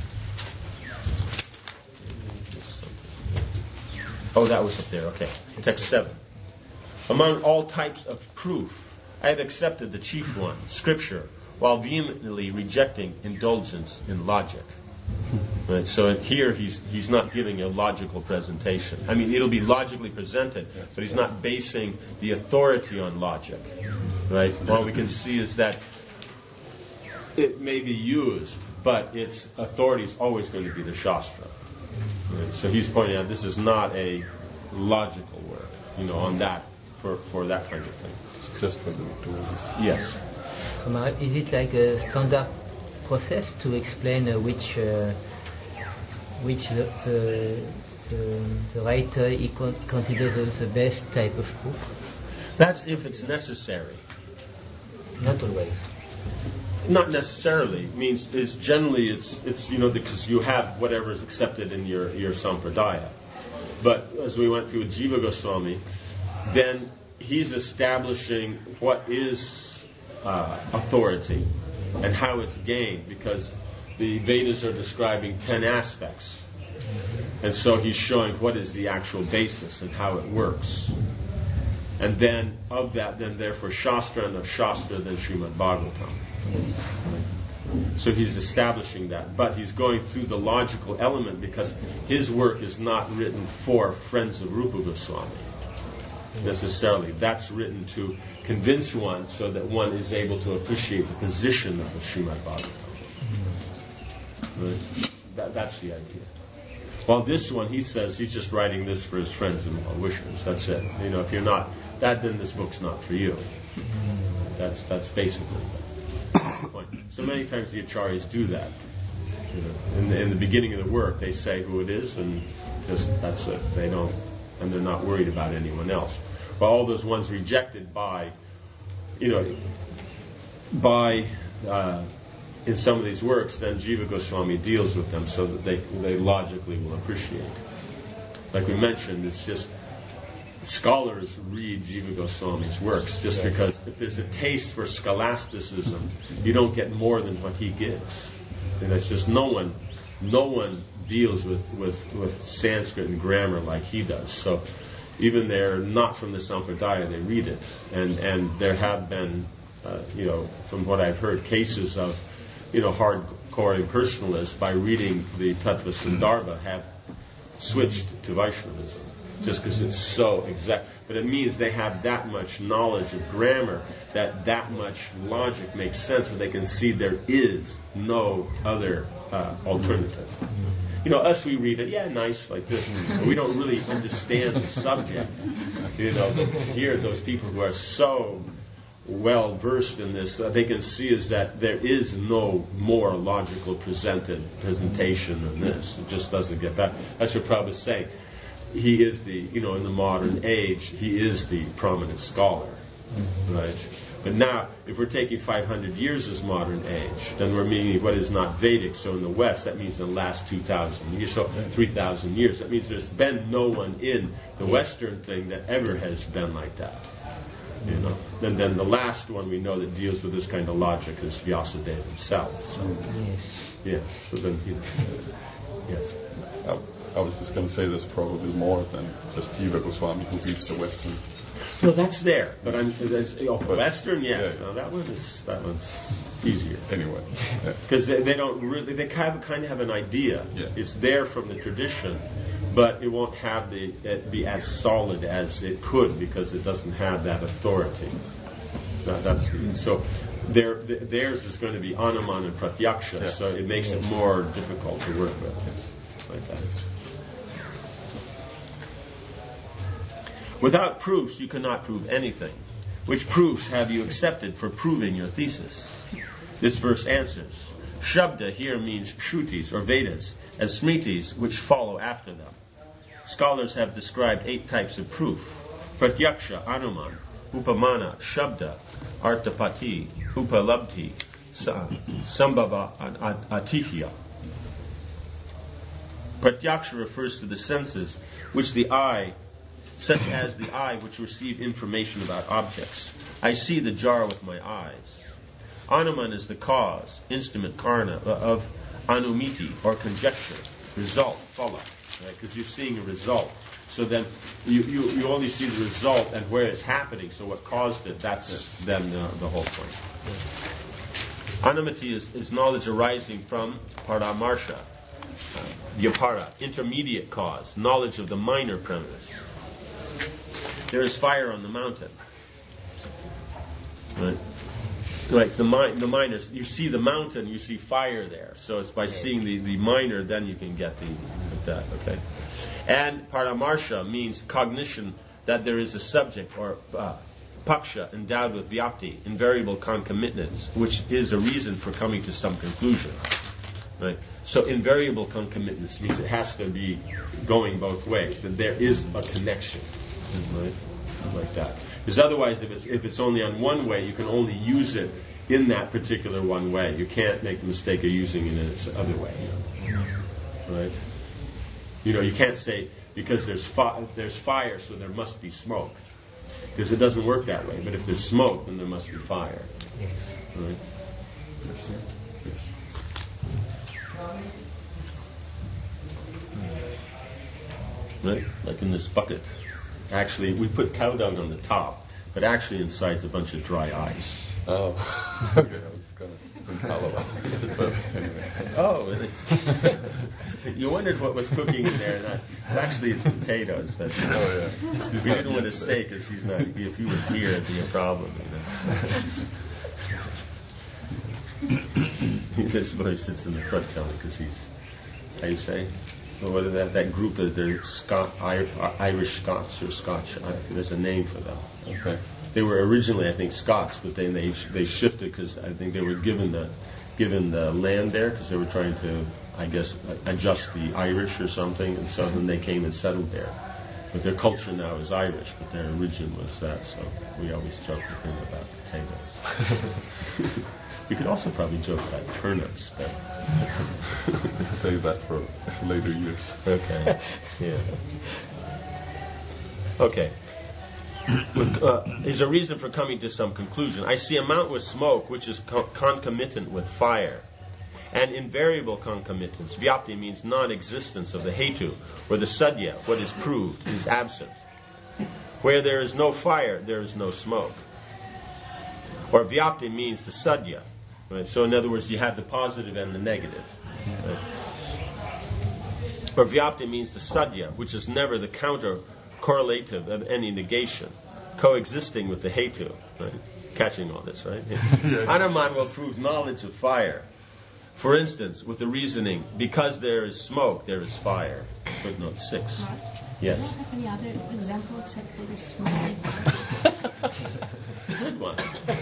Oh, that was up there. Okay. Text seven. Among all types of proof, I have accepted the chief one, Scripture, while vehemently rejecting indulgence in logic. Right. So here he's he's not giving a logical presentation. I mean, it'll be logically presented, but he's not basing the authority on logic. Right. All we can see is that it may be used, but its authority is always going to be the Shastra. Right. So he's pointing out this is not a logical work, you know, on that for, for that kind of thing. It's just for the tools. Yes. So Maharaj, is it like a standard process to explain uh, which uh, which the the, the, the writer he con- considers as the best type of proof? That's if it's necessary. Not always. Not necessarily. It means is generally it's it's you know because you have whatever is accepted in your your sampradaya. But as we went through with Jiva Goswami, then he's establishing what is uh, authority and how it's gained, because the Vedas are describing ten aspects, and so he's showing what is the actual basis and how it works. And then of that, then therefore Shastra, and of Shastra, then Srimad Bhagavatam. Yes. So he's establishing that, but he's going through the logical element because his work is not written for friends of Rupa Goswami necessarily. That's written to convince one so that one is able to appreciate the position of the Srimad Bhagavatam. Right? That, that's the idea. While this one, he says he's just writing this for his friends and well-wishers. That's it. You know, if you're not that, then this book's not for you. That's that's basically the point. So many times the acharyas do that. You know, in the, in the beginning of the work, they say who it is, and just that's it. They don't, and they're not worried about anyone else. But all those ones rejected by, you know, by uh, in some of these works, then Jiva Goswami deals with them so that they they logically will appreciate. Like we mentioned, it's just scholars read Jiva Goswami's works just yes. because if there's a taste for scholasticism, you don't get more than what he gives. And it's just no one, no one deals with, with, with Sanskrit and grammar like he does. So even they're not from the Sampradaya, they read it. And and there have been, uh, you know, from what I've heard, cases of, you know, hardcore impersonalists by reading the Tattva Sandarbha have switched to Vaishnavism. Just because it's so exact. But it means they have that much knowledge of grammar, that that much logic makes sense, that they can see there is no other uh, alternative. You know, us, we read it, yeah, nice, like this. But we don't really understand the subject. You know, but here, those people who are so well versed in this, uh, they can see is that there is no more logical presented presentation than this. It just doesn't get that. That's what Prabhupada's saying. He is the, you know, in the modern age, he is the prominent scholar, right? But now, if we're taking five hundred years as modern age, then we're meaning what is not Vedic. So in the West, that means in the last two thousand years, so three thousand years. That means there's been no one in the Western thing that ever has been like that, you know. And then the last one we know that deals with this kind of logic is Vyasadeva himself. So, yes. Yeah. So then, he, yes. Uh, I was just going to say there's probably more than just Jiva Goswami who reads the Western. No, that's there, but I'm that's, oh, Western, yes. Yeah. No, that one is that one's easier Anyway, yeah. because they, they don't really they kind of kind of have an idea. Yeah. It's there from the tradition, but it won't have the it be as solid as it could because it doesn't have that authority. That, that's so. Their, theirs is going to be Anuman and Pratyaksha, Yeah. so it makes it more difficult to work with. Like that. Without proofs, you cannot prove anything. Which proofs have you accepted for proving your thesis? This verse answers. Shabda here means Shrutis or Vedas, and Smritis, which follow after them. Scholars have described eight types of proof. Pratyaksha, Anuman, Upamana, Shabda, Artapati, Upalabdhi, Sambhava, and Atihya. Pratyaksha refers to the senses which the eye, such as the eye which receive information about objects. I see the jar with my eyes. Anuman is the cause, instrument karna, of anumiti, or conjecture, result, phala, because right? You're seeing a result. So then you, you, you only see the result and where it's happening, so what caused it, that's then the, the whole point. Anumati is, is knowledge arising from paramarsha, uh, vyapara, intermediate cause, knowledge of the minor premise. There is fire on the mountain. Right? Like the mi- the minors, you see the mountain, you see fire there. So it's by seeing the, the minor, then you can get the that. Okay, and paramarsha means cognition that there is a subject or uh, paksha endowed with vyapti, invariable concomitants, which is a reason for coming to some conclusion. Right. So invariable concomitants means it has to be going both ways. That there is a connection. Right. Like that. Because otherwise, if it's if it's only on one way, you can only use it in that particular one way. You can't make the mistake of using it in its other way. You know? Right? You know, you can't say because there's fi- there's fire, so there must be smoke. Because it doesn't work that way. But if there's smoke, then there must be fire. Right? Yes. Yes. Right? Like in this bucket. Actually, we put cow dung on the top, but actually inside's a bunch of dry ice. Oh, okay. I was going to think halwa, but anyway. Oh, really? You wondered what was cooking in there. Not, actually, it's potatoes. But Oh, yeah. He's we not didn't want to used say it. because he's not. If he was here, it'd be a problem. You know? He says, "Well, he sits in the front telling because he's." How you say? Well, whether that, that group of they're Scot, Irish Scots or Scotch, I, there's a name for them. Okay. They were originally, I think, Scots, but then they they shifted because I think they were given the given the land there because they were trying to, I guess, adjust the Irish or something, and so then they came and settled there. But their culture now is Irish, but their origin was that. So we always joke with him about potatoes. We could also probably joke about turnips, but Save that for later years. okay, yeah, okay. With, uh, is a reason for coming to some conclusion. I see a mountain with smoke, which is co- concomitant with fire, and invariable concomitance. Vyapti means non-existence of the hetu, or the sadhya, what is proved, is absent. Where there is no fire, there is no smoke. Or vyapti means the sadhya. Right? So in other words, you have the positive and the negative. Right? Or vyapti means the sadhya, which is never the counter correlative of any negation, coexisting with the hetu. Right? Catching all this, right? Anuman will prove knowledge of fire. For instance, with the reasoning, because there is smoke, there is fire. Footnote six. Mark, Yes. do you have any other example except for this smoke? It's a good one.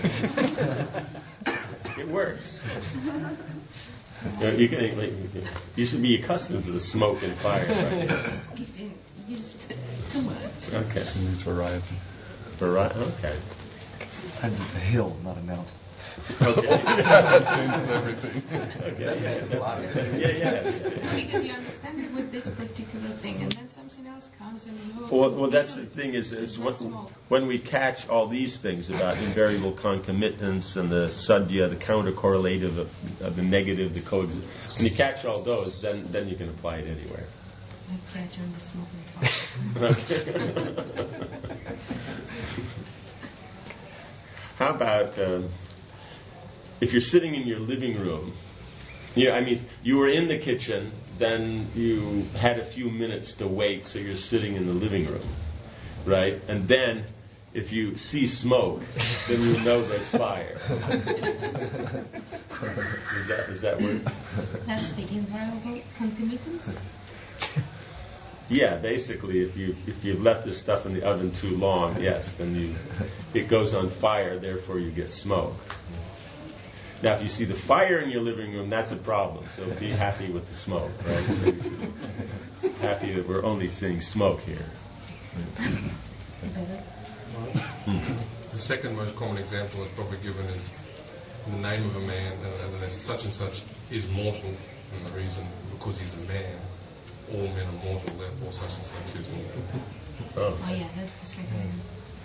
It works. You, know, you, can, like, you should be accustomed to the smoke and fire. Right? You didn't use too much. Okay. It needs variety. Vari- okay. And it's a hill, not a mountain. Okay. That changes everything. Okay. Yeah, yeah, yeah, yeah. Because you understand it with this particular thing, and then something else comes and you... Well, well, that's the thing is, is when, when we catch all these things about invariable concomitants and the sadhya, the counter correlative of, of the negative, the coexist. When you catch all those, then then you can apply it anywhere. Like that during the smoking process. Okay. How about um, if you're sitting in your living room? Yeah, I mean, you were in the kitchen, then you had a few minutes to wait, so you're sitting in the living room, right? And then, if you see smoke, then you know there's fire. Is that is that word? That's the invariable concomitance? Yeah, basically, if you if you've left this stuff in the oven too long, yes, then you it goes on fire. Therefore, you get smoke. Now, if you see the fire in your living room, that's a problem. So be happy with the smoke, right? So you should be happy that we're only seeing smoke here. The second most common example that's probably given is the name of a man, and, and there's such and such is mortal, and the reason because he's a man. All men are mortal, therefore such and such is mortal. Oh, Oh yeah, that's the second one.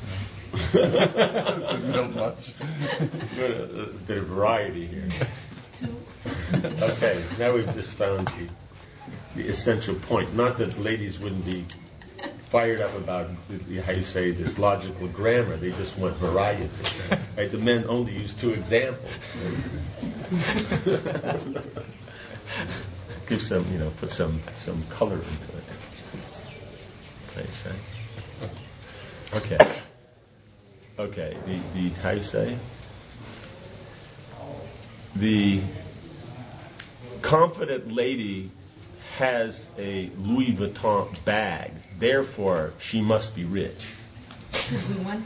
Not much. a, a bit of variety here. Two. Okay, now we've just found the, the essential point. Not that ladies wouldn't be fired up about the, how you say this logical grammar. They just want variety. Right? The men only use two examples. Give some, you know, put some some color into it. How you say? Okay. Okay. The the how you say? The confident lady has a Louis Vuitton bag. Therefore, she must be rich. We want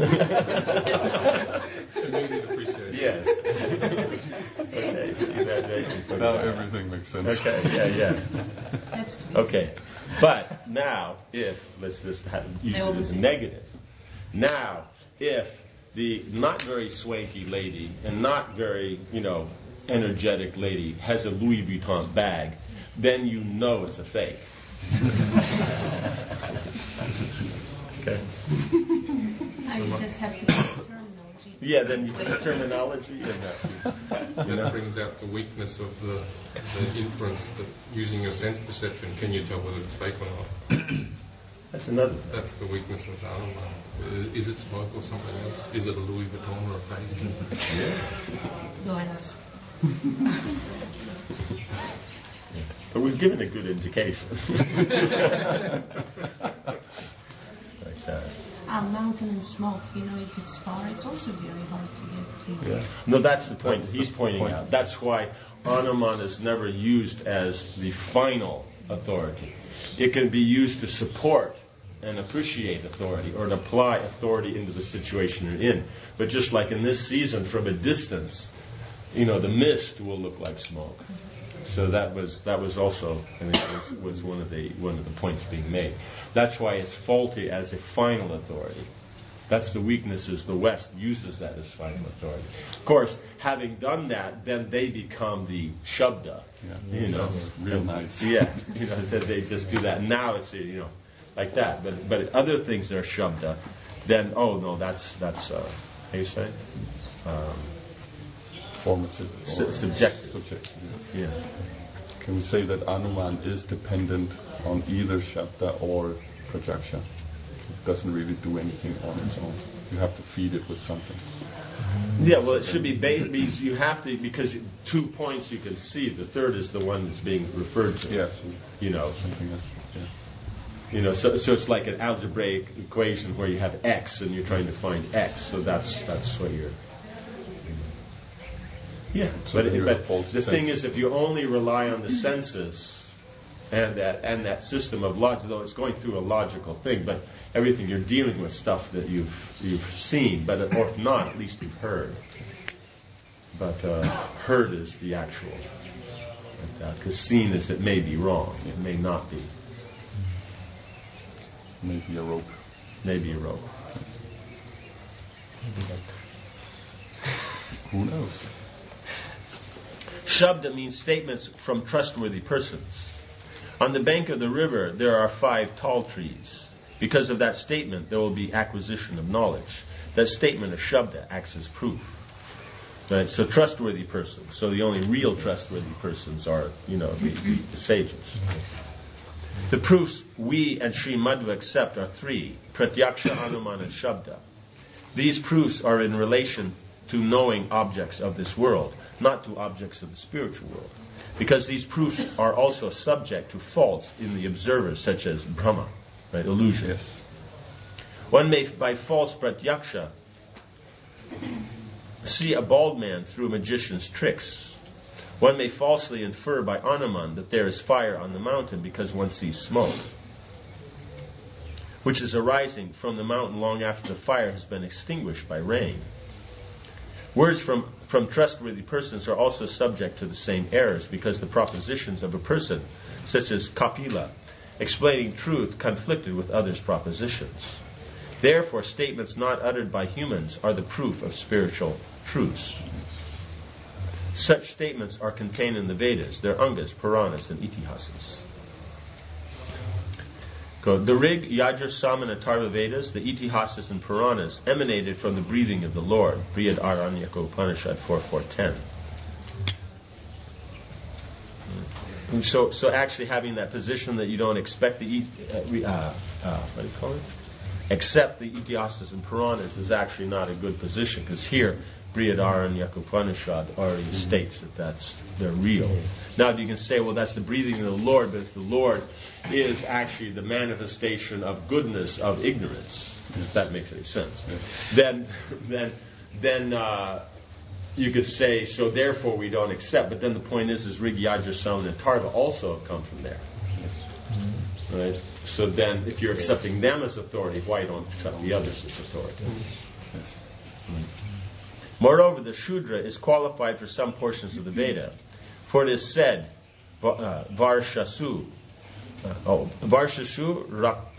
Immediate appreciation. Yes. Okay. See that? That you put Now it down. everything makes sense. Okay. Yeah. Yeah. that's Okay, but now if let's just have, use it as a negative. Now, if the not very swanky lady and not very you know energetic lady has a Louis Vuitton bag, then you know it's a fake. Okay. now you just have to put the terminology. Yeah, then you put terminology in that. And that brings out the weakness of the, the inference that using your sense perception, can you tell whether it's fake or not? That's another thing. That's the weakness of the Anuma. Is, is it smoke or something else? Is it a Louis Vuitton or a fake? Go and ask. But we've given a good indication. Like that. Ah, mountain and smoke, you know, if it's far, it's also very hard to get to. Yeah. No, that's the point That's that he's the pointing point. out. That's why Hanuman is never used as the final authority. It can be used to support and appreciate authority or to apply authority into the situation you're in. But just like in this season, from a distance, you know, the mist will look like smoke. So that was that was also I think was, was one of the one of the points being made. That's why it's faulty as a final authority. That's the weakness is the West uses that as final authority. Of course, having done that, then they become the Shabda. Yeah. You know, That's real nice. Yeah, you know that they just do that. Now it's you know like that. But but other things that are Shabda, then oh no, that's that's uh, how do you say? Um, Formative. Su- or subjective. Subjective. Yeah. yeah. Can we say that Anuman is dependent on either Shabda or Prajaksha? It doesn't really do anything on its own. You have to feed it with something. Yeah, well, it should be based because you have to because two points you can see. The third is the one that's being referred to. Yes. You know, Something else. Yeah. you know. So, so it's like an algebraic equation where you have x and you're trying to find x. So that's that's what you're. Yeah, So but, then you but have faulty the thing senses. is, if you only rely on the senses and that and that system of logic, though it's going through a logical thing, but everything you're dealing with stuff that you've you've seen, but or if not, at least you've heard. But uh, heard is the actual, because seen is it may be wrong, it may not be, Maybe a rope. maybe a rope. Who knows? Shabda means statements from trustworthy persons. On the bank of the river, there are five tall trees. Because of that statement, there will be acquisition of knowledge. That statement of Shabda acts as proof. Right? So trustworthy persons. So the only real trustworthy persons are, you know, the, the, the sages. The proofs we and Sri Madhva accept are three: Pratyaksha, Anumana, and Shabda. These proofs are in relation to knowing objects of this world, not to objects of the spiritual world, because these proofs are also subject to faults in the observers, such as Brahma, right, illusion. Yes. One may, by false Pratyaksha, see a bald man through a magician's tricks. One may falsely infer by Anuman that there is fire on the mountain because one sees smoke, which is arising from the mountain long after the fire has been extinguished by rain. Words from, from trustworthy persons are also subject to the same errors, because the propositions of a person, such as Kapila, explaining truth, conflicted with others' propositions. Therefore, statements not uttered by humans are the proof of spiritual truths. Such statements are contained in the Vedas, their Angas, Puranas, and Itihasas. Go. The Rig, Yajur, Sam, and Atharva Vedas, the Itihasas and Puranas, emanated from the breathing of the Lord. Brihad Aranyaka Upanishad four four ten. And so, so actually having that position that you don't expect the uh, uh, uh, what do you call it? Accept the Itihasas and Puranas is actually not a good position, because here Brihad Aranyaka Upanishad already mm-hmm. states that that's they're real. Mm-hmm. Now, you can say, well, that's the breathing of the Lord, but if the Lord is actually the manifestation of goodness of ignorance, mm-hmm. if that makes any sense, mm-hmm. then then then uh, you could say, so therefore we don't accept. But then the point is, is Rig, Yajur, Sam, and Atharva also have come from there. Yes. Mm-hmm. Right? So then, if you're accepting them as authority, why don't you accept the others as authority? Mm-hmm. Yes. Mm-hmm. Moreover, the Shudra is qualified for some portions of the Veda, for it is said, uh, Varshasu, uh, oh, Varshasu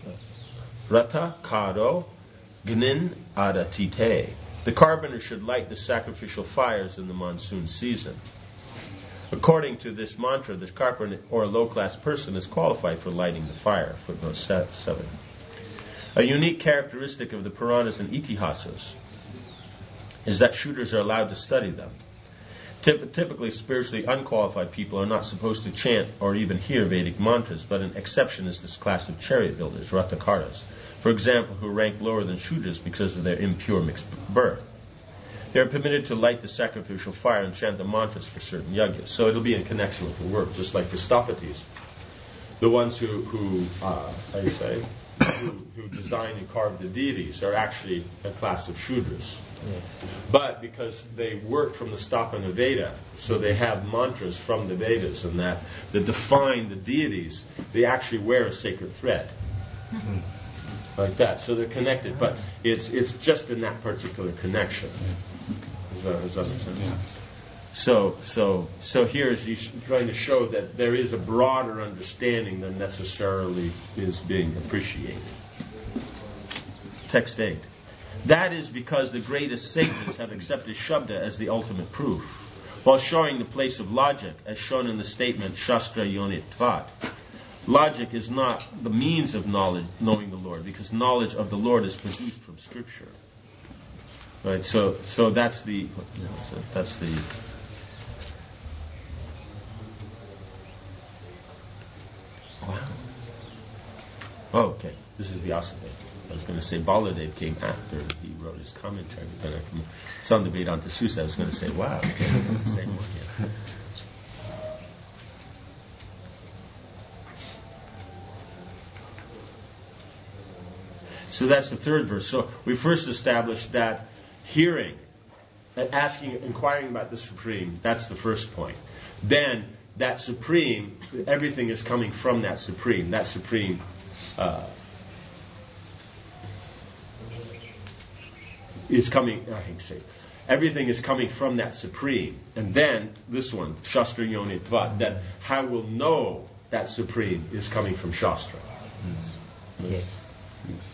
Rata Karo Gnin Adatite. The carpenter should light the sacrificial fires in the monsoon season. According to this mantra, the carpenter or a low-class person is qualified for lighting the fire. Footnote seven. A unique characteristic of the Puranas and Itihasas is that Shudras are allowed to study them. Typ- typically, spiritually unqualified people are not supposed to chant or even hear Vedic mantras, but an exception is this class of chariot builders, Ratakaras, for example, who rank lower than Shudras because of their impure mixed birth. They are permitted to light the sacrificial fire and chant the mantras for certain yagyas. So it'll be in connection with the work, just like the Stapatis, the ones who, who uh, how do you say, who, who design and carve the deities are actually a class of Shudras. Yes. But because they work from the Stapana Veda, so they have mantras from the Vedas and that that define the deities, they actually wear a sacred thread. Mm-hmm. Like that. So they're connected, but it's it's just in that particular connection. Does that, does that make sense? Yes. So so so here is he's trying to show that there is a broader understanding than necessarily is being appreciated. Text eight. That is because the greatest sages have accepted Shabda as the ultimate proof, while showing the place of logic, as shown in the statement Shastra Yonit Tvat. Logic is not the means of knowledge, knowing the Lord, because knowledge of the Lord is produced from Scripture. Right. So, so that's the. You know, so that's the. Wow. Oh, okay. This is Vyasadeva. I was going to say Baladev came after he wrote his commentary, but it's on the Vedanta Sutta. I was going to say, wow, okay, same one here. So that's the third verse. So we first established that hearing, asking, inquiring about the Supreme, that's the first point. Then that Supreme, everything is coming from that Supreme. That Supreme uh, is coming, I hate to say, everything is coming from that Supreme. And then this one, Shastra Yonit Tvat, that how we'll know that Supreme is coming from Shastra. Yes. Yes. Yes.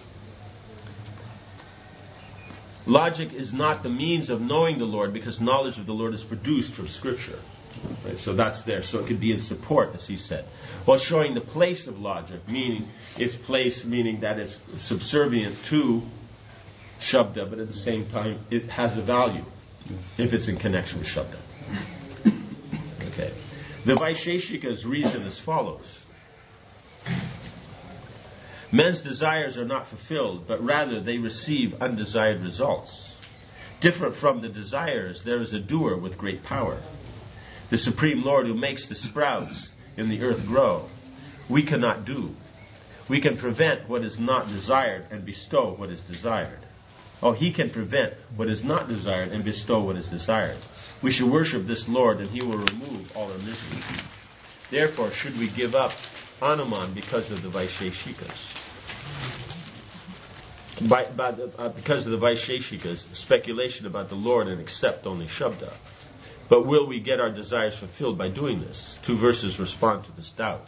Logic is not the means of knowing the Lord, because knowledge of the Lord is produced from Scripture. Right? So that's there. So it could be in support, as he said. While showing the place of logic, meaning its place, meaning that it's subservient to Shabda, but at the same time it has a value yes. if it's in connection with Shabda. Okay. The Vaisheshika's reason as follows. Men's desires are not fulfilled, but rather they receive undesired results. Different from the desires, there is a doer with great power, the Supreme Lord who makes the sprouts in the earth grow. We cannot do. We can prevent what is not desired and bestow what is desired. Oh, He can prevent what is not desired and bestow what is desired. We should worship this Lord, and He will remove all our misery. Therefore, should we give up Hanuman because of the Vaisheshikas? By, by the, uh, because of the Vaisheshikas, speculation about the Lord, and accept only Shabda. But will we get our desires fulfilled by doing this? Two verses respond to this doubt.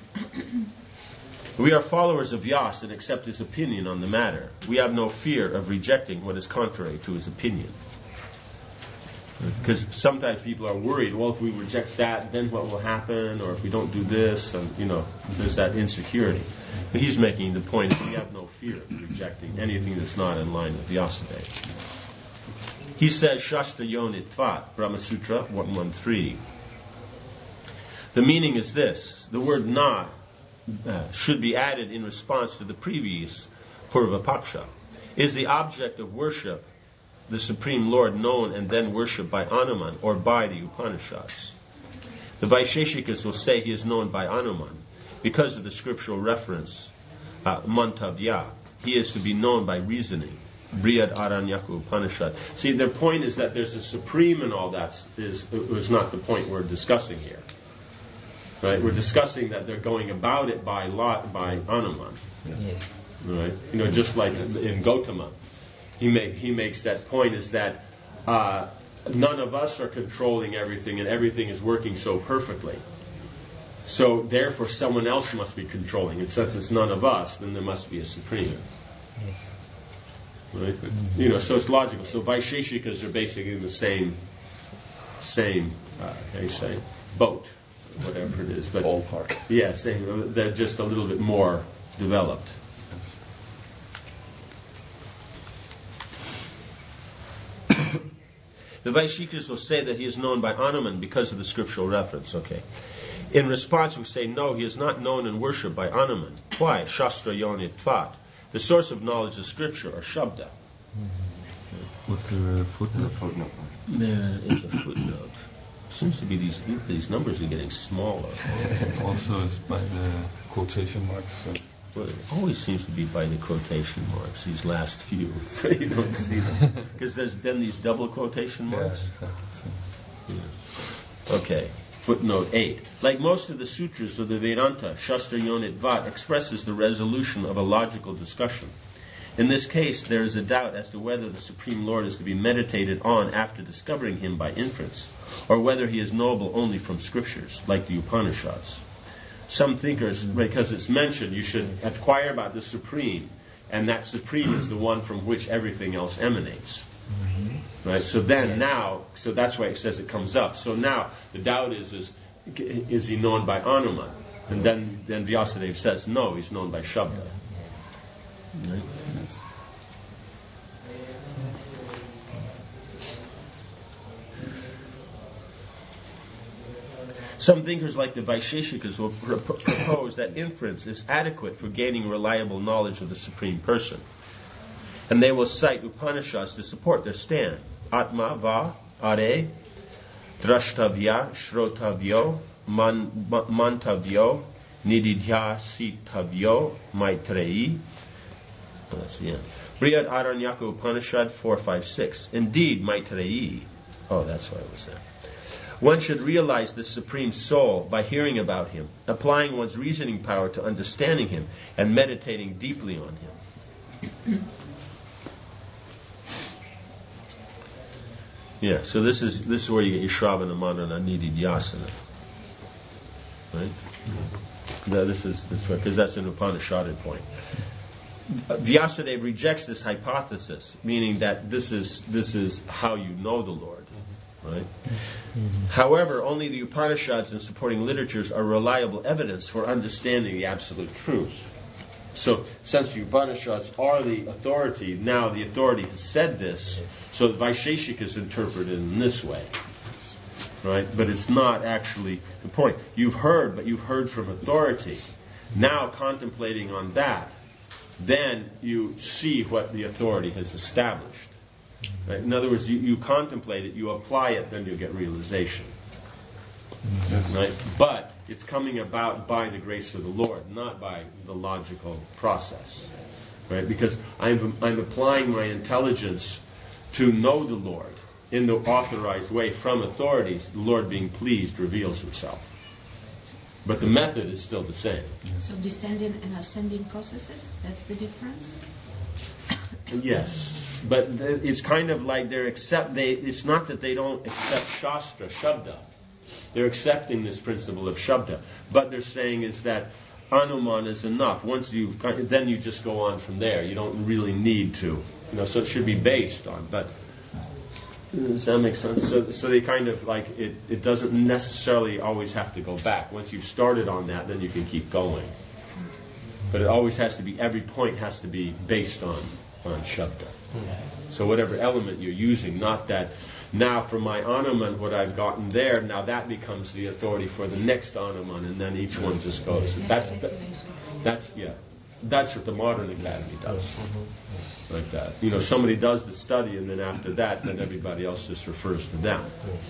We are followers of Vyas and accept his opinion on the matter. We have no fear of rejecting what is contrary to his opinion. Because sometimes people are worried, well, if we reject that, then what will happen? Or if we don't do this, and, you know, there's that insecurity. But he's making the point that we have no fear of rejecting anything that's not in line with Vyasadeva. He says, Shastra Yonitvat, Brahma Sutra one thirteen. The meaning is this: the word na uh, should be added in response to the previous Purva Paksha. Is the object of worship the Supreme Lord known and then worshipped by Hanuman or by the Upanishads? The Vaisheshikas will say he is known by Hanuman because of the scriptural reference, uh, Mantavya. He is to be known by reasoning. Brihad Aranyaka Upanishad. See, their point is that there's a supreme and all that is, is not the point we're discussing here. Right? We're discussing that they're going about it by lot by Hanuman. Yes. Right? You know, just like in Gautama. He make he makes that point is that uh, none of us are controlling everything and everything is working so perfectly. So therefore someone else must be controlling. And since it's none of us, then there must be a supreme. Yes. Right? You know, so it's logical. So Vaisheshikas are basically in the same same uh, how do you say boat, whatever it is. But ballpark. Yeah, same. They're just a little bit more developed. The Vaisheshikas will say that he is known by Hanuman because of the scriptural reference. Okay. In response, we say, no, he is not known and worshipped by Hanuman. Why? Shastra Yonitvat. The source of knowledge of scripture, or Shabda. What's the footnote? Footnote. There is a footnote. Seems to be these these numbers are getting smaller. Also, it's by the quotation marks. So. Well, it always seems to be by the quotation marks, these last few, so you don't see them. Because there's been these double quotation marks. Yeah, exactly. Yeah. Okay, footnote eight. Like most of the sutras of the Vedanta, Shastra Yonitvat expresses the resolution of a logical discussion. In this case, there is a doubt as to whether the Supreme Lord is to be meditated on after discovering him by inference, or whether he is knowable only from scriptures, like the Upanishads. Some thinkers, because it's mentioned, you should inquire about the Supreme, and that Supreme is the one from which everything else emanates. Mm-hmm. Right? So then now, so that's why it says it comes up. So now the doubt is, is, is he known by Hanuman? And then, then Vyasadeva says, no, he's known by Shabda. Right? Yes. Some thinkers, like the Vaisheshikas, will pr- propose that inference is adequate for gaining reliable knowledge of the Supreme Person. And they will cite Upanishads to support their stand. Atma va are drashtavya shrotavyo man, mantavyo nididhyasitavyo maitreyi. Oh, that's the end. Brihad Aranyaka Upanishad four five six. Indeed, Maitreyi. Oh, that's why it was there. One should realize the Supreme Soul by hearing about him, applying one's reasoning power to understanding him, and meditating deeply on him. Yeah, so this is this is where you get your Shravana, Manana, Nididhyasana. Right? Now this is this because that's an Upanishadic point. Vyasadeva rejects this hypothesis, meaning that this is this is how you know the Lord. Right? Mm-hmm. However, only the Upanishads and supporting literatures are reliable evidence for understanding the absolute truth. So, since the Upanishads are the authority, now the authority has said this, so the Vaisheshikas interpret it in this way. Right? But it's not actually the point. You've heard, but you've heard from authority. Now, contemplating on that, then you see what the authority has established. Right? In other words, you, you contemplate it, you apply it, then you get realization. Yes. Right? But it's coming about by the grace of the Lord, not by the logical process. Right? Because I'm, I'm applying my intelligence to know the Lord in the authorized way from authorities. The Lord, being pleased, reveals himself. But the method is still the same. So descending and ascending processes, that's the difference? Yes. But th- it's kind of like they're accept. They. It's not that they don't accept Shastra, Shabda. They're accepting this principle of Shabda. But they're saying is that Anuman is enough. Once you, then you just go on from there. You don't really need to. You know, so it should be based on. But does that make sense? So, so they kind of like it. It doesn't necessarily always have to go back. Once you've started on that, then you can keep going. But it always has to be. Every point has to be based on on Shabda. So whatever element you're using, not that now for my Anuman, what I've gotten there, now that becomes the authority for the next Anuman, and then each one just goes. That's that, that's yeah. That's what the modern academy does. Like that. You know, somebody does the study, and then after that, then everybody else just refers to them.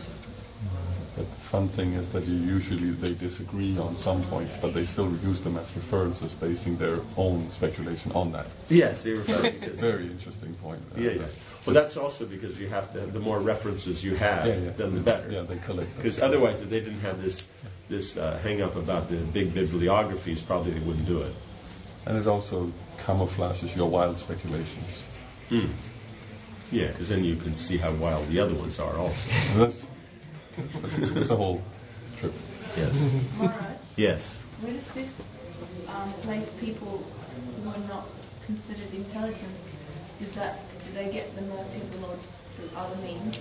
But the fun thing is that you usually they disagree on some points, but they still use them as references, basing their own speculation on that. Yes, they refer That's a because very interesting point. Uh, yeah, yeah. Well, that's also because you have to. The more references you have, Yeah, yeah. then the better. Yeah, they collect. Because otherwise, if they didn't have this this uh, hang up about the big bibliographies, probably they wouldn't do it. And it also camouflages your wild speculations. Hmm. Yeah, because then you can see how wild the other ones are also. That's, it's a whole trip. Yes. Maharaj, Yes. where does this um, place people who are not considered intelligent? Is that, do they get the mercy of the Lord through other means?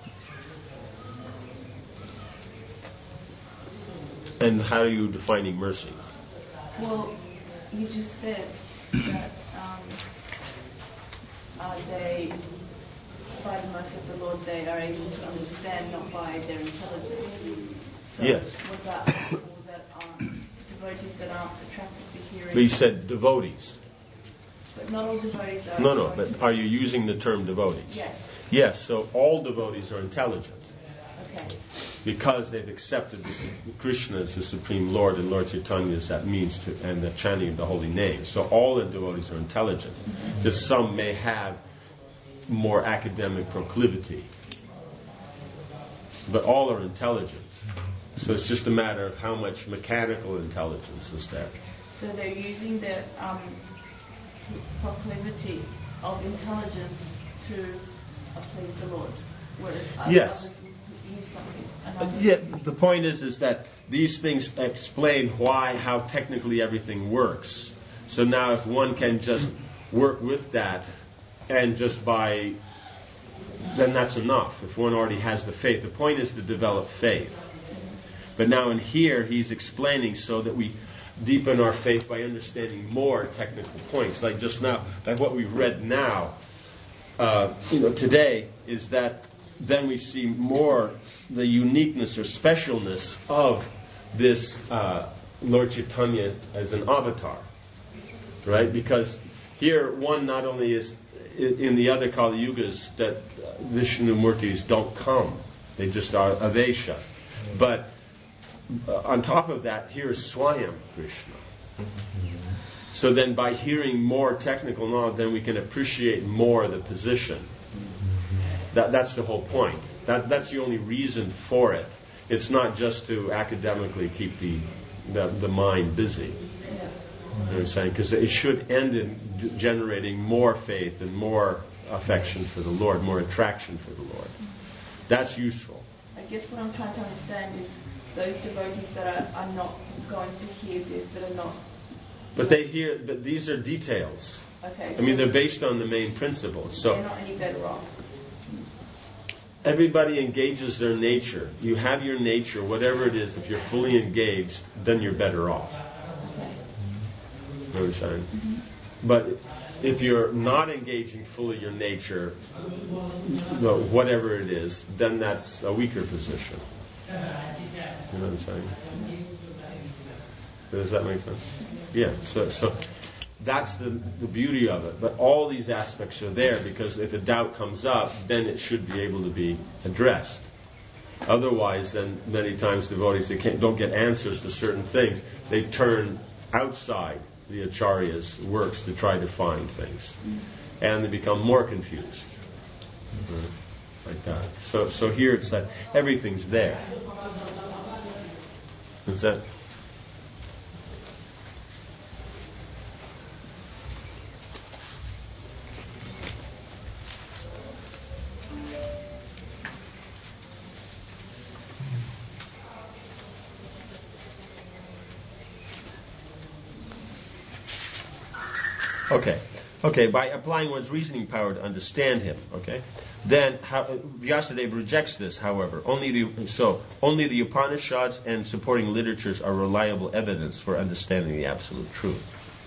And how are you defining mercy? Well, you just said that um, uh, they, by the mercy of the Lord, they are able to understand, not by their intelligence. So Yes. what about people that aren't devotees that aren't attracted to hearing? But you said devotees. But not all devotees are. No, no, devotees. but are you using the term devotees? Yes. Yes, so all devotees are intelligent Okay. because they've accepted this, Krishna as the Supreme Lord and Lord Chaitanya as that means to, and the chanting of the holy name. So all the devotees are intelligent. Just some may have more academic proclivity. But all are intelligent. So it's just a matter of how much mechanical intelligence is there. So they're using the um, proclivity of intelligence to uh, please the Lord, whereas others Yes. would use something. Another Yeah, the point is, is that these things explain why, how technically everything works. So now if one can just work with that and just by, then that's enough. If one already has the faith. The point is to develop faith. But now in here, he's explaining so that we deepen our faith by understanding more technical points. Like just now, like what we've read now, uh, you know, today, is that then we see more the uniqueness or specialness of this uh, Lord Chaitanya as an avatar, right? Because here, one not only is in the other Kali Yugas that Vishnu Murtis don't come; they just are Avesha. But uh, on top of that, here is Swayam Krishna. So then, by hearing more technical knowledge, then we can appreciate more the position. That, that's the whole point. That, that's the only reason for it. It's not just to academically keep the the, the mind busy. You know what I'm saying? Because it should end in g- generating more faith and more affection for the Lord, more attraction for the Lord. That's useful. I guess what I'm trying to understand is those devotees that are, are not going to hear this, that are not. But they hear. But these are details. Okay. I mean, so they're based on the main principles. So they're not any better off. everybody engages their nature. You have your nature, whatever it is. If you're fully engaged, then you're better off. You know what I'm saying? But if you're not engaging fully your nature, well, whatever it is, then that's a weaker position. You know what I'm saying? Does that make sense? Yeah. So, so that's the, the beauty of it. But all these aspects are there because if a doubt comes up, then it should be able to be addressed. Otherwise, then many times devotees they can't, don't get answers to certain things. They turn outside the Acharya's works to try to find things, and they become more confused. Right? Like that. So, so here it's that everything's there. Is that? Okay, okay. By applying one's reasoning power to understand him, okay, then how, Vyasadeva rejects this. However, only the so only the Upanishads and supporting literatures are reliable evidence for understanding the absolute truth.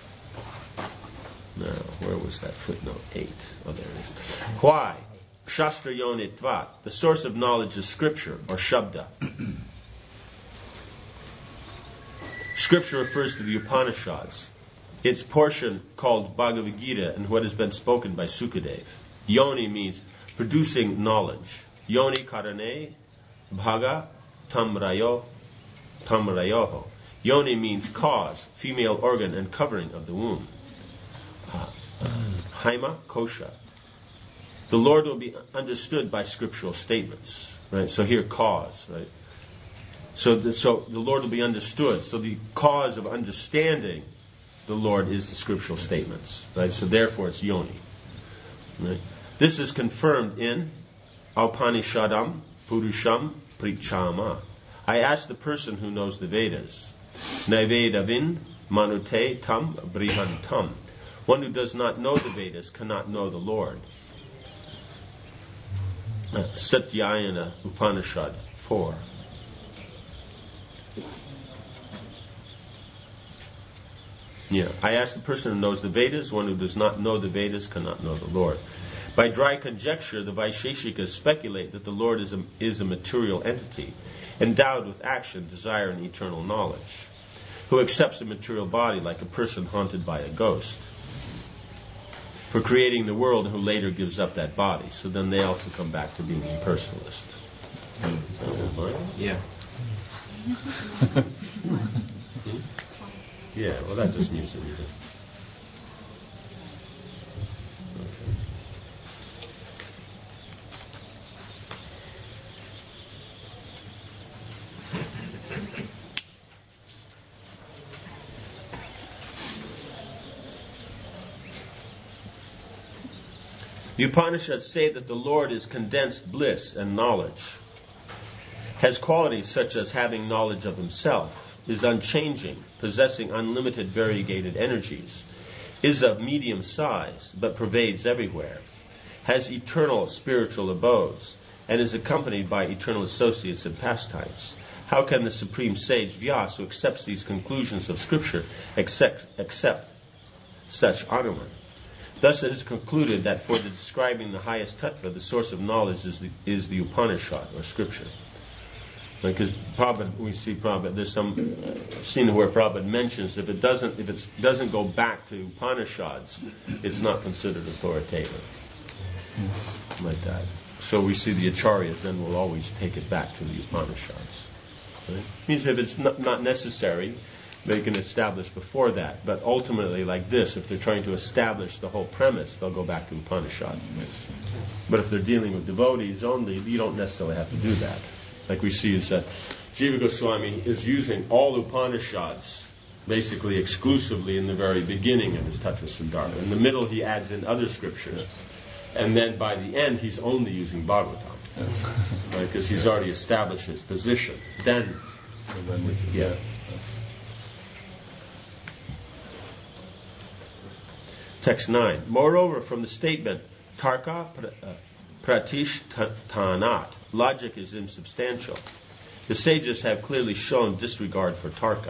Now, where was that footnote eight? Oh, there it is. Why? Shastra yonitvat. The source of knowledge is scripture or shabda. Scripture refers to the Upanishads. Its portion called Bhagavad Gita and what has been spoken by Sukadev. Yoni means producing knowledge. Yoni karane bhaga tamrayo tamrayoho. Yoni means cause, female organ and covering of the womb. Uh, uh, Haima kosha. The Lord will be understood by scriptural statements. Right? So here cause, right? So the, so the Lord will be understood. So the cause of understanding the Lord is the scriptural statements, right? So therefore it's yoni. Right? This is confirmed in Upanishadam Purusham Prichama. I asked the person who knows the Vedas. Naivedavin Manute Tam Brihantam. One who does not know the Vedas cannot know the Lord. Uh, Satyayana Upanishad four. Yeah, I asked the person who knows the Vedas. One who does not know the Vedas cannot know the Lord. By dry conjecture, the Vaisheshikas speculate that the Lord is a, is a material entity, endowed with action, desire, and eternal knowledge, who accepts a material body like a person haunted by a ghost, for creating the world, and who later gives up that body. So then they also come back to being impersonalist. Yeah. hmm? Yeah, well, that just means that we did. The Upanishads say that the Lord is condensed bliss and knowledge, has qualities such as having knowledge of himself, is unchanging, possessing unlimited variegated energies, is of medium size, but pervades everywhere, has eternal spiritual abodes, and is accompanied by eternal associates and pastimes. How can the supreme sage Vyasa, who accepts these conclusions of Scripture, accept, accept such Anuman? Thus it is concluded that for the describing the highest tattva, the source of knowledge is the, is the Upanishad, or Scripture. Because Prabhupada, we see Prabhupada, there's some scene where Prabhupada mentions if it doesn't if it doesn't go back to Upanishads, it's not considered authoritative. Like that. So we see the Acharyas then will always take it back to the Upanishads. Right? Means if it's not, not necessary, they can establish before that. But ultimately, like this, if they're trying to establish the whole premise, they'll go back to Upanishad. But if they're dealing with devotees only, you don't necessarily have to do that. Like we see is that Jiva Goswami is using all Upanishads basically exclusively in the very beginning of his Tattva Siddhartha. In the middle he adds in other scriptures. And then by the end he's only using Bhagavatam. Yes. Right? Because he's already established his position. Then, so then it's, yeah. Yes. Text nine. Moreover, from the statement Tarka Pratishtanat, logic is insubstantial. The sages have clearly shown disregard for Tarka.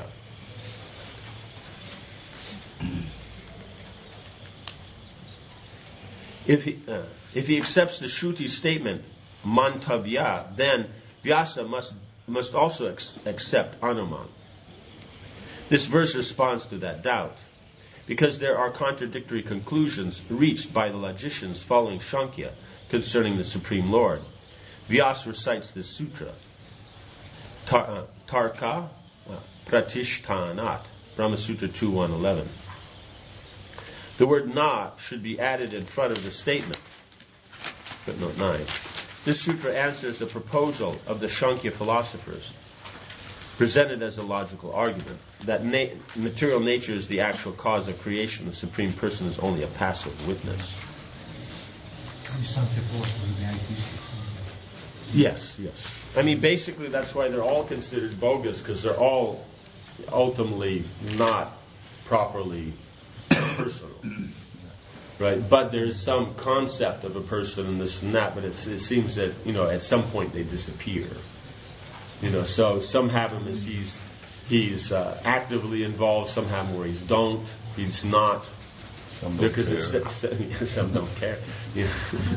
If he, uh, if he accepts the Shruti statement Mantavya, then Vyasa must must also ex- accept Anuman. This verse responds to that doubt. because there are contradictory conclusions reached by the logicians following Shankya concerning the Supreme Lord. Vyasa recites this sutra. Tar, uh, Tarka uh, Pratishtanat, Brahma Sutra two one eleven. The word na should be added in front of the statement. Footnote nine. This sutra answers a proposal of the Shankya philosophers, presented as a logical argument, that na- material nature is the actual cause of creation. The Supreme Person is only a passive witness. The Sankhya philosophers are the atheists. Yes, yes. I mean, basically, that's why they're all considered bogus, because they're all ultimately not properly personal. Right? But there's some concept of a person and this and that, but it's, it seems that, you know, at some point they disappear. You know, so some have him as he's he's uh, actively involved, some have him where he's don't, he's not. Some don't because care. It's, it's, some don't care. You know.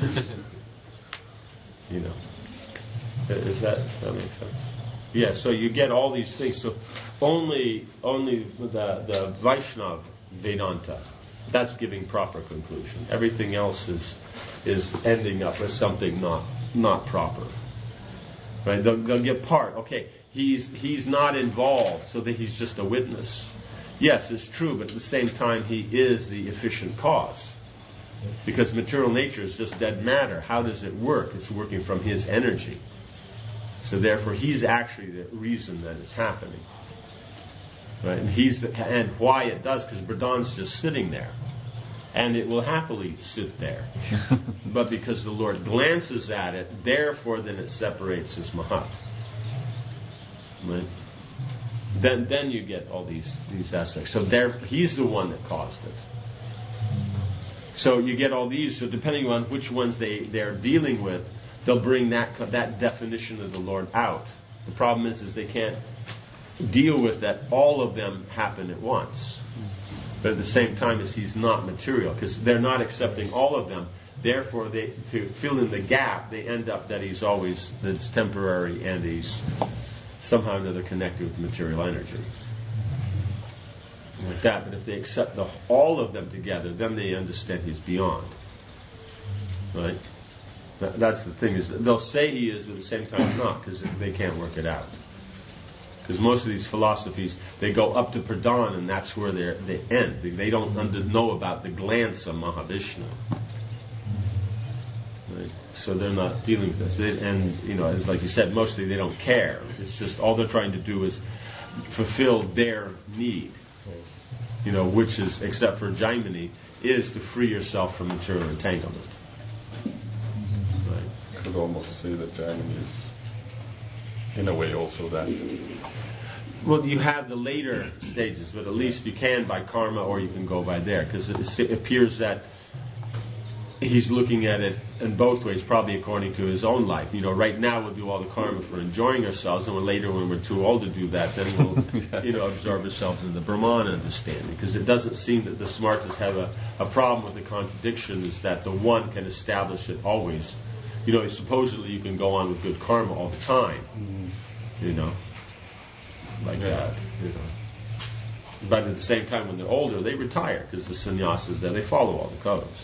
You know. Is that does that make sense? Yeah, so you get all these things. So only only the the Vaishnav Vedanta, that's giving proper conclusion. Everything else is is ending up as something not not proper. Right? They'll, they'll get part. Okay, he's he's not involved, so that he's just a witness. Yes, it's true, but at the same time, he is the efficient cause. Because material nature is just dead matter. How does it work? It's working from his energy. So therefore, he's actually the reason that it's happening. Right? And he's the, and why it does, because Burdon's just sitting there. And it will happily sit there. But because the Lord glances at it, therefore then it separates his Mahat. Right? Then then you get all these, these aspects. So there, he's the one that caused it. So you get all these, so depending on which ones they, they're dealing with, they'll bring that that definition of the Lord out. The problem is, is they can't deal with that all of them happen at once. But at the same time as he's not material, because they're not accepting all of them. Therefore, they to fill in the gap, they end up that he's always that's temporary and he's somehow or another connected with material energy. Like that. But if they accept the, all of them together, then they understand he's beyond. Right? That, that's the thing, is that they'll say he is, but at the same time not, because they can't work it out. Because most of these philosophies, they go up to Pradhan, and that's where they they end. They don't under, know about the glance of Mahavishnu. Right? So they're not dealing with this. They, and, you know, it's like you said, mostly they don't care. It's just all they're trying to do is fulfill their need. You know, which is, except for Jaimini, is to free yourself from material entanglement. Right? You could almost say that Jaimini is, in a way, also that. Well, you have the later stages, but at least you can by karma, or you can go by there, because it appears that he's looking at it in both ways, probably according to his own life. You know, right now we'll do all the karma for enjoying ourselves, and when later, when we're too old to do that, then we'll, you know, absorb ourselves in the Brahmana understanding. Because it doesn't seem that the Smartas have a, a problem with the contradiction, is that the one can establish it always. You know, supposedly you can go on with good karma all the time. Mm-hmm. You know, like yeah. that. You know. But at the same time, when they're older, they retire, because the sannyasas there, they follow all the codes.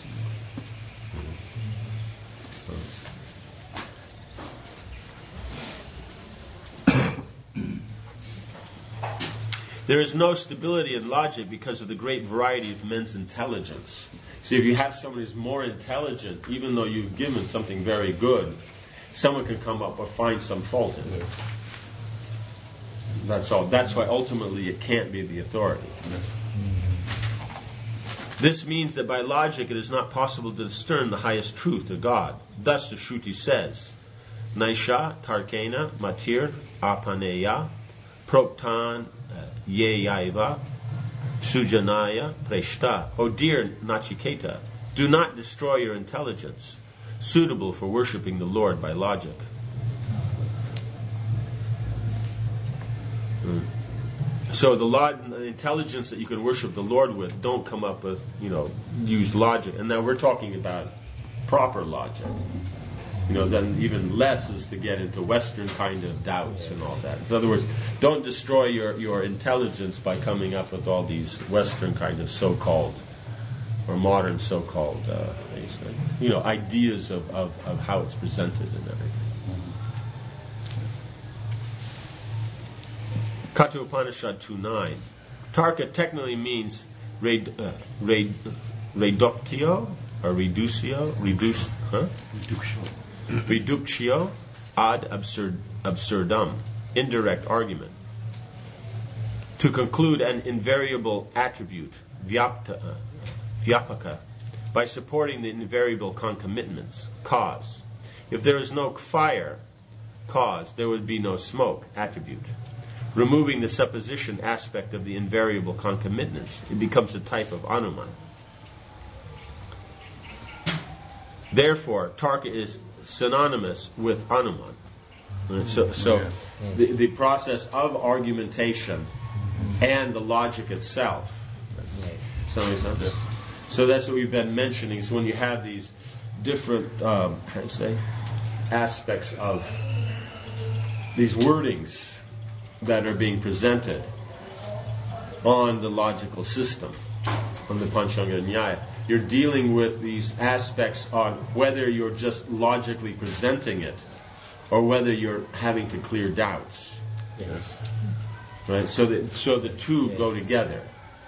There is no stability in logic because of the great variety of men's intelligence. See, if you have someone who's more intelligent, even though you've given something very good, someone can come up or find some fault in it. That's all. That's why ultimately it can't be the authority. Yes. This means that by logic it is not possible to discern the highest truth of God. Thus the Shruti says, Naisha Tarkena Matir Apaneya Proktan Yeyaiva Sujanaya Preshta. O dear Nachiketa, do not destroy your intelligence, suitable for worshipping the Lord by logic. Hmm. So the, lo- the intelligence that you can worship the Lord with, don't come up with, you know, use logic. And now we're talking about proper logic. You know, then even less is to get into Western kind of doubts and all that. In other words, don't destroy your, your intelligence by coming up with all these Western kind of so-called or modern so-called uh, you know, ideas of, of, of how it's presented and everything. Katha Upanishad two nine. Tarka technically means red, uh, red, reductio or reducio, reduce, huh? Reductio ad absurd, absurdum, indirect argument. To conclude an invariable attribute, vyapta, uh, vyapaka, by supporting the invariable concomitants, cause. If there is no fire, cause, there would be no smoke, attribute. Removing the supposition aspect of the invariable concomitants, it becomes a type of anuman. Therefore, Tarka is synonymous with anuman. Right? So, so yes. the, the process of argumentation and the logic itself. Does that make sense? So that's what we've been mentioning. So when you have these different, um, how do you say, aspects of these wordings that are being presented on the logical system, on the Panchanga Nyaya, you're dealing with these aspects on whether you're just logically presenting it or whether you're having to clear doubts. Yes. Right? So that so the two yes. go together.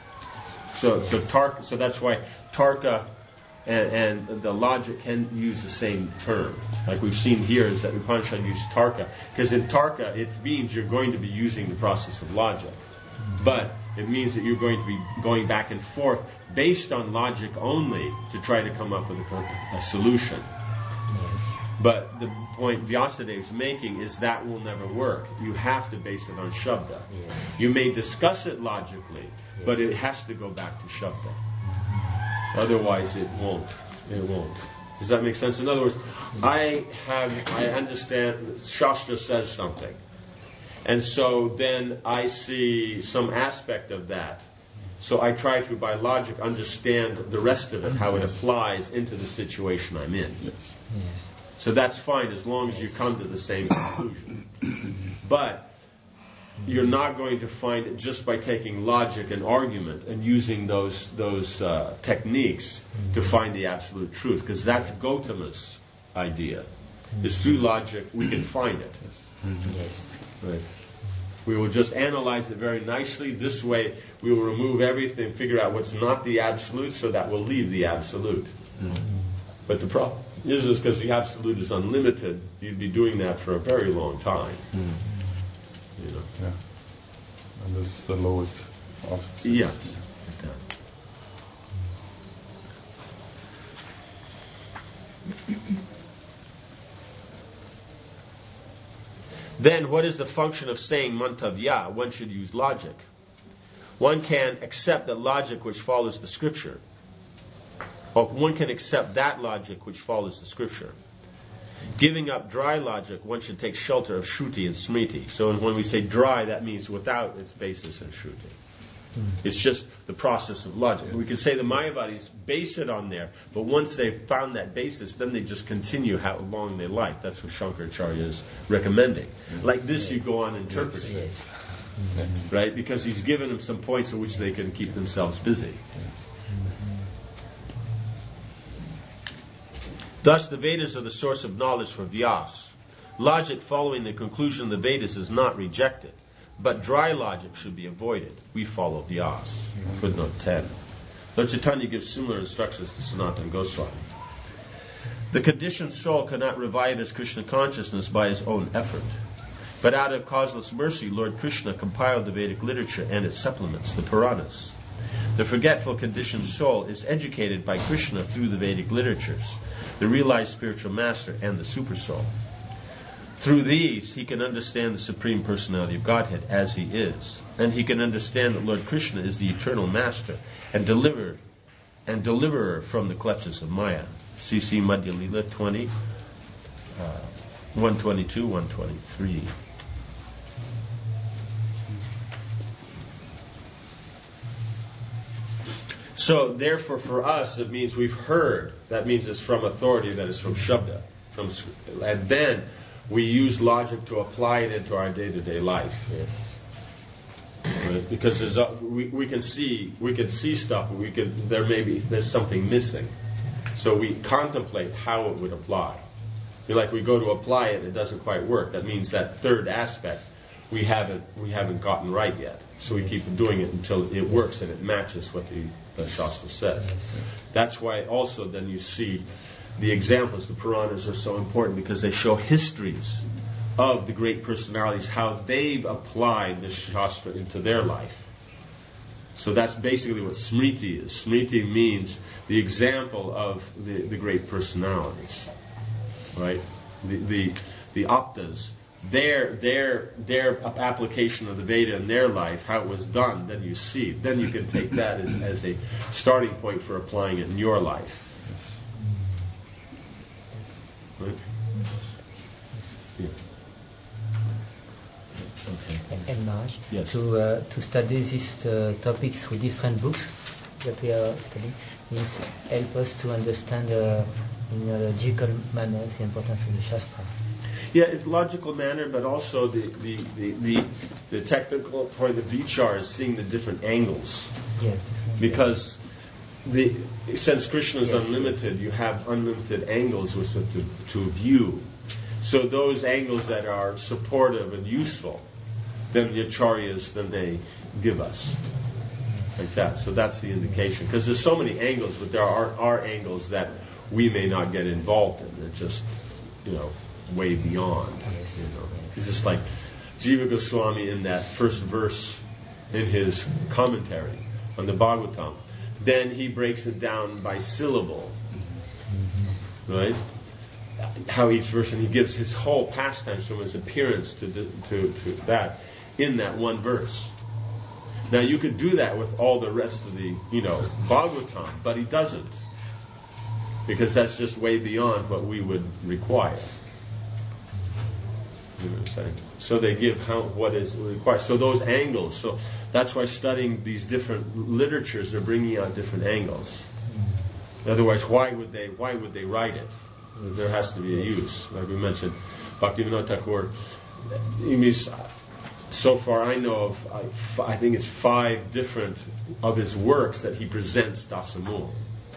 So so tarka, so that's why Tarka and, and the logic can use the same term. Like we've seen here is that Upanishad uses Tarka. Because in Tarka it means you're going to be using the process of logic. But it means that you're going to be going back and forth based on logic only to try to come up with a, a solution. Yes. But the point Vyasadeva is making is that will never work. You have to base it on Shabda. Yes. You may discuss it logically, yes. but it has to go back to Shabda. Otherwise it won't. It won't. Does that make sense? In other words, I have, I understand, Shastra says something. And so then I see some aspect of that. So I try to, by logic, understand the rest of it, how it applies into the situation I'm in. Yes. Yes. So that's fine as long as you come to the same conclusion. But you're not going to find it just by taking logic and argument and using those those uh, techniques to find the absolute truth, because that's Gautama's idea. Is through logic we can find it. Yes. Right. We will just analyze it very nicely. This way we will remove everything, figure out what's not the absolute, so that will leave the absolute. Mm-hmm. But the problem is, is because the absolute is unlimited, you'd be doing that for a very long time. Mm. You know. Yeah. And this is the lowest of six. Yeah. Then, what is the function of saying mantavya? One should use logic. One can accept that logic which follows the scripture. Or one can accept that logic which follows the scripture. Giving up dry logic, one should take shelter of Shruti and Smriti. So when we say dry, that means without its basis in Shruti. It's just the process of logic. We can say the Mayavadis base it on there, but once they've found that basis, then they just continue how long they like. That's what Shankaracharya is recommending. Like this, you go on interpreting. Yes. Right? Because he's given them some points in which they can keep themselves busy. Thus, the Vedas are the source of knowledge for Vyas. Logic following the conclusion of the Vedas is not rejected, but dry logic should be avoided. We follow Vyas. Footnote ten. Lord Chaitanya gives similar instructions to Sanatana Goswami. The conditioned soul cannot revive its Krishna consciousness by his own effort. But out of causeless mercy, Lord Krishna compiled the Vedic literature and its supplements, the Puranas. The forgetful conditioned soul is educated by Krishna through the Vedic literatures, the realized spiritual master, and the supersoul. Through these, he can understand the Supreme Personality of Godhead as he is, and he can understand that Lord Krishna is the eternal master and deliverer, and deliverer from the clutches of Maya. C C Madhya Lila twenty, uh, one twenty-two, one twenty-three. So, therefore, for us, it means we've heard. That means it's from authority, that is from Shabda. from, and then we use logic to apply it into our day-to-day life. Yes. Right? Because there's a, we, we can see we can see stuff, but we could there may be there's something missing. So we contemplate how it would apply. You're like we go to apply it, it doesn't quite work. That means that third aspect we haven't we haven't gotten right yet. So we keep doing it until it works and it matches what the, the Shastra says. That's why also then you see the examples, the Puranas are so important because they show histories of the great personalities, how they've applied the Shastra into their life. So that's basically what Smriti is. Smriti means the example of the, the great personalities. Right? The the, the Aptas, their their their application of the Veda in their life, how it was done, then you see. Then you can take that as, as a starting point for applying it in your life. Yes. Right? Yeah. Okay. And Maharaj, Yes. to uh, to study these uh, topics through different books that we are studying means help us to understand uh, in a logical manner the importance of the Shastra. Yeah, it's logical manner, but also the, the, the, the, the technical point of vichar is seeing the different angles. Yes, definitely. Because the since Krishna is Yes. unlimited, you have unlimited angles with it to, to view. So those angles that are supportive and useful, then the acharyas, then they give us. Like that. So that's the indication. Because there's so many angles, but there are, are angles that we may not get involved in. They're just, you know, way beyond. Yes. You know. It's just like Jiva Goswami in that first verse in his commentary on the Bhagavatam. Then he breaks it down by syllable. Right? How each verse, and he gives his whole pastimes from his appearance to, the, to, to that in that one verse. Now you could do that with all the rest of the, you know, Bhagavatam, but he doesn't. Because that's just way beyond what we would require. You know what I'm saying? So they give how what is required. So those angles. So that's why studying these different literatures, they're bringing out different angles. Otherwise, why would they? Why would they write it? There has to be a use. Like we mentioned, Bhaktivinoda Thakur. He means, so far I know of, I, f- I think it's five different of his works that he presents Dasamula.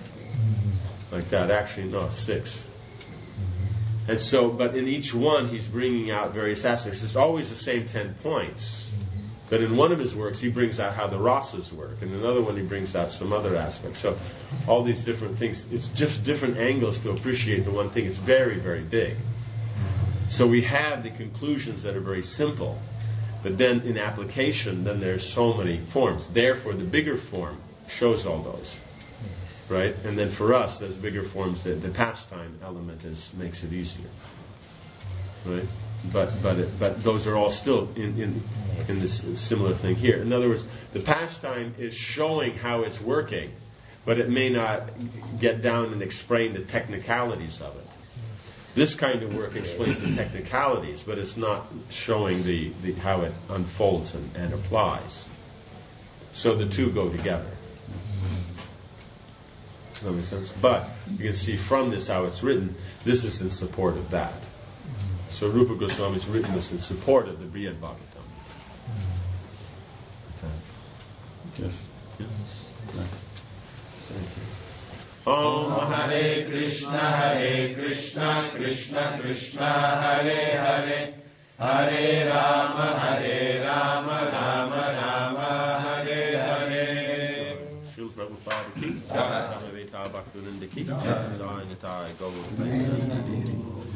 Like that. Actually, no, six. And so, but in each one, he's bringing out various aspects. It's always the same ten points. But in one of his works, he brings out how the rasas work. And in another one, he brings out some other aspects. So all these different things, it's just different angles to appreciate the one thing. It's very, very big. So we have the conclusions that are very simple. But then in application, then there's so many forms. Therefore, the bigger form shows all those. Right? And then for us, there's bigger forms. The, the pastime element is makes it easier. Right? But but it, but those are all still in, in in this similar thing here. In other words, the pastime is showing how it's working, but it may not get down and explain the technicalities of it. This kind of work explains the technicalities, but it's not showing the, the how it unfolds and, and applies. So the two go together. Does that make sense? But you can see from this how it's written, this is in support of that. So Rupa Goswami has written this in support of the Brihad Bhagavatam. Yes. Yes. Om Hare Krishna, Hare Krishna, Krishna Krishna, Hare Hare, Hare Rama, Hare Rama, Rama Rama, Hare Hare. Srila Prabhupada ki, Jai Samaveta Bhaktivinoda ki, Jai Nitai Gaur.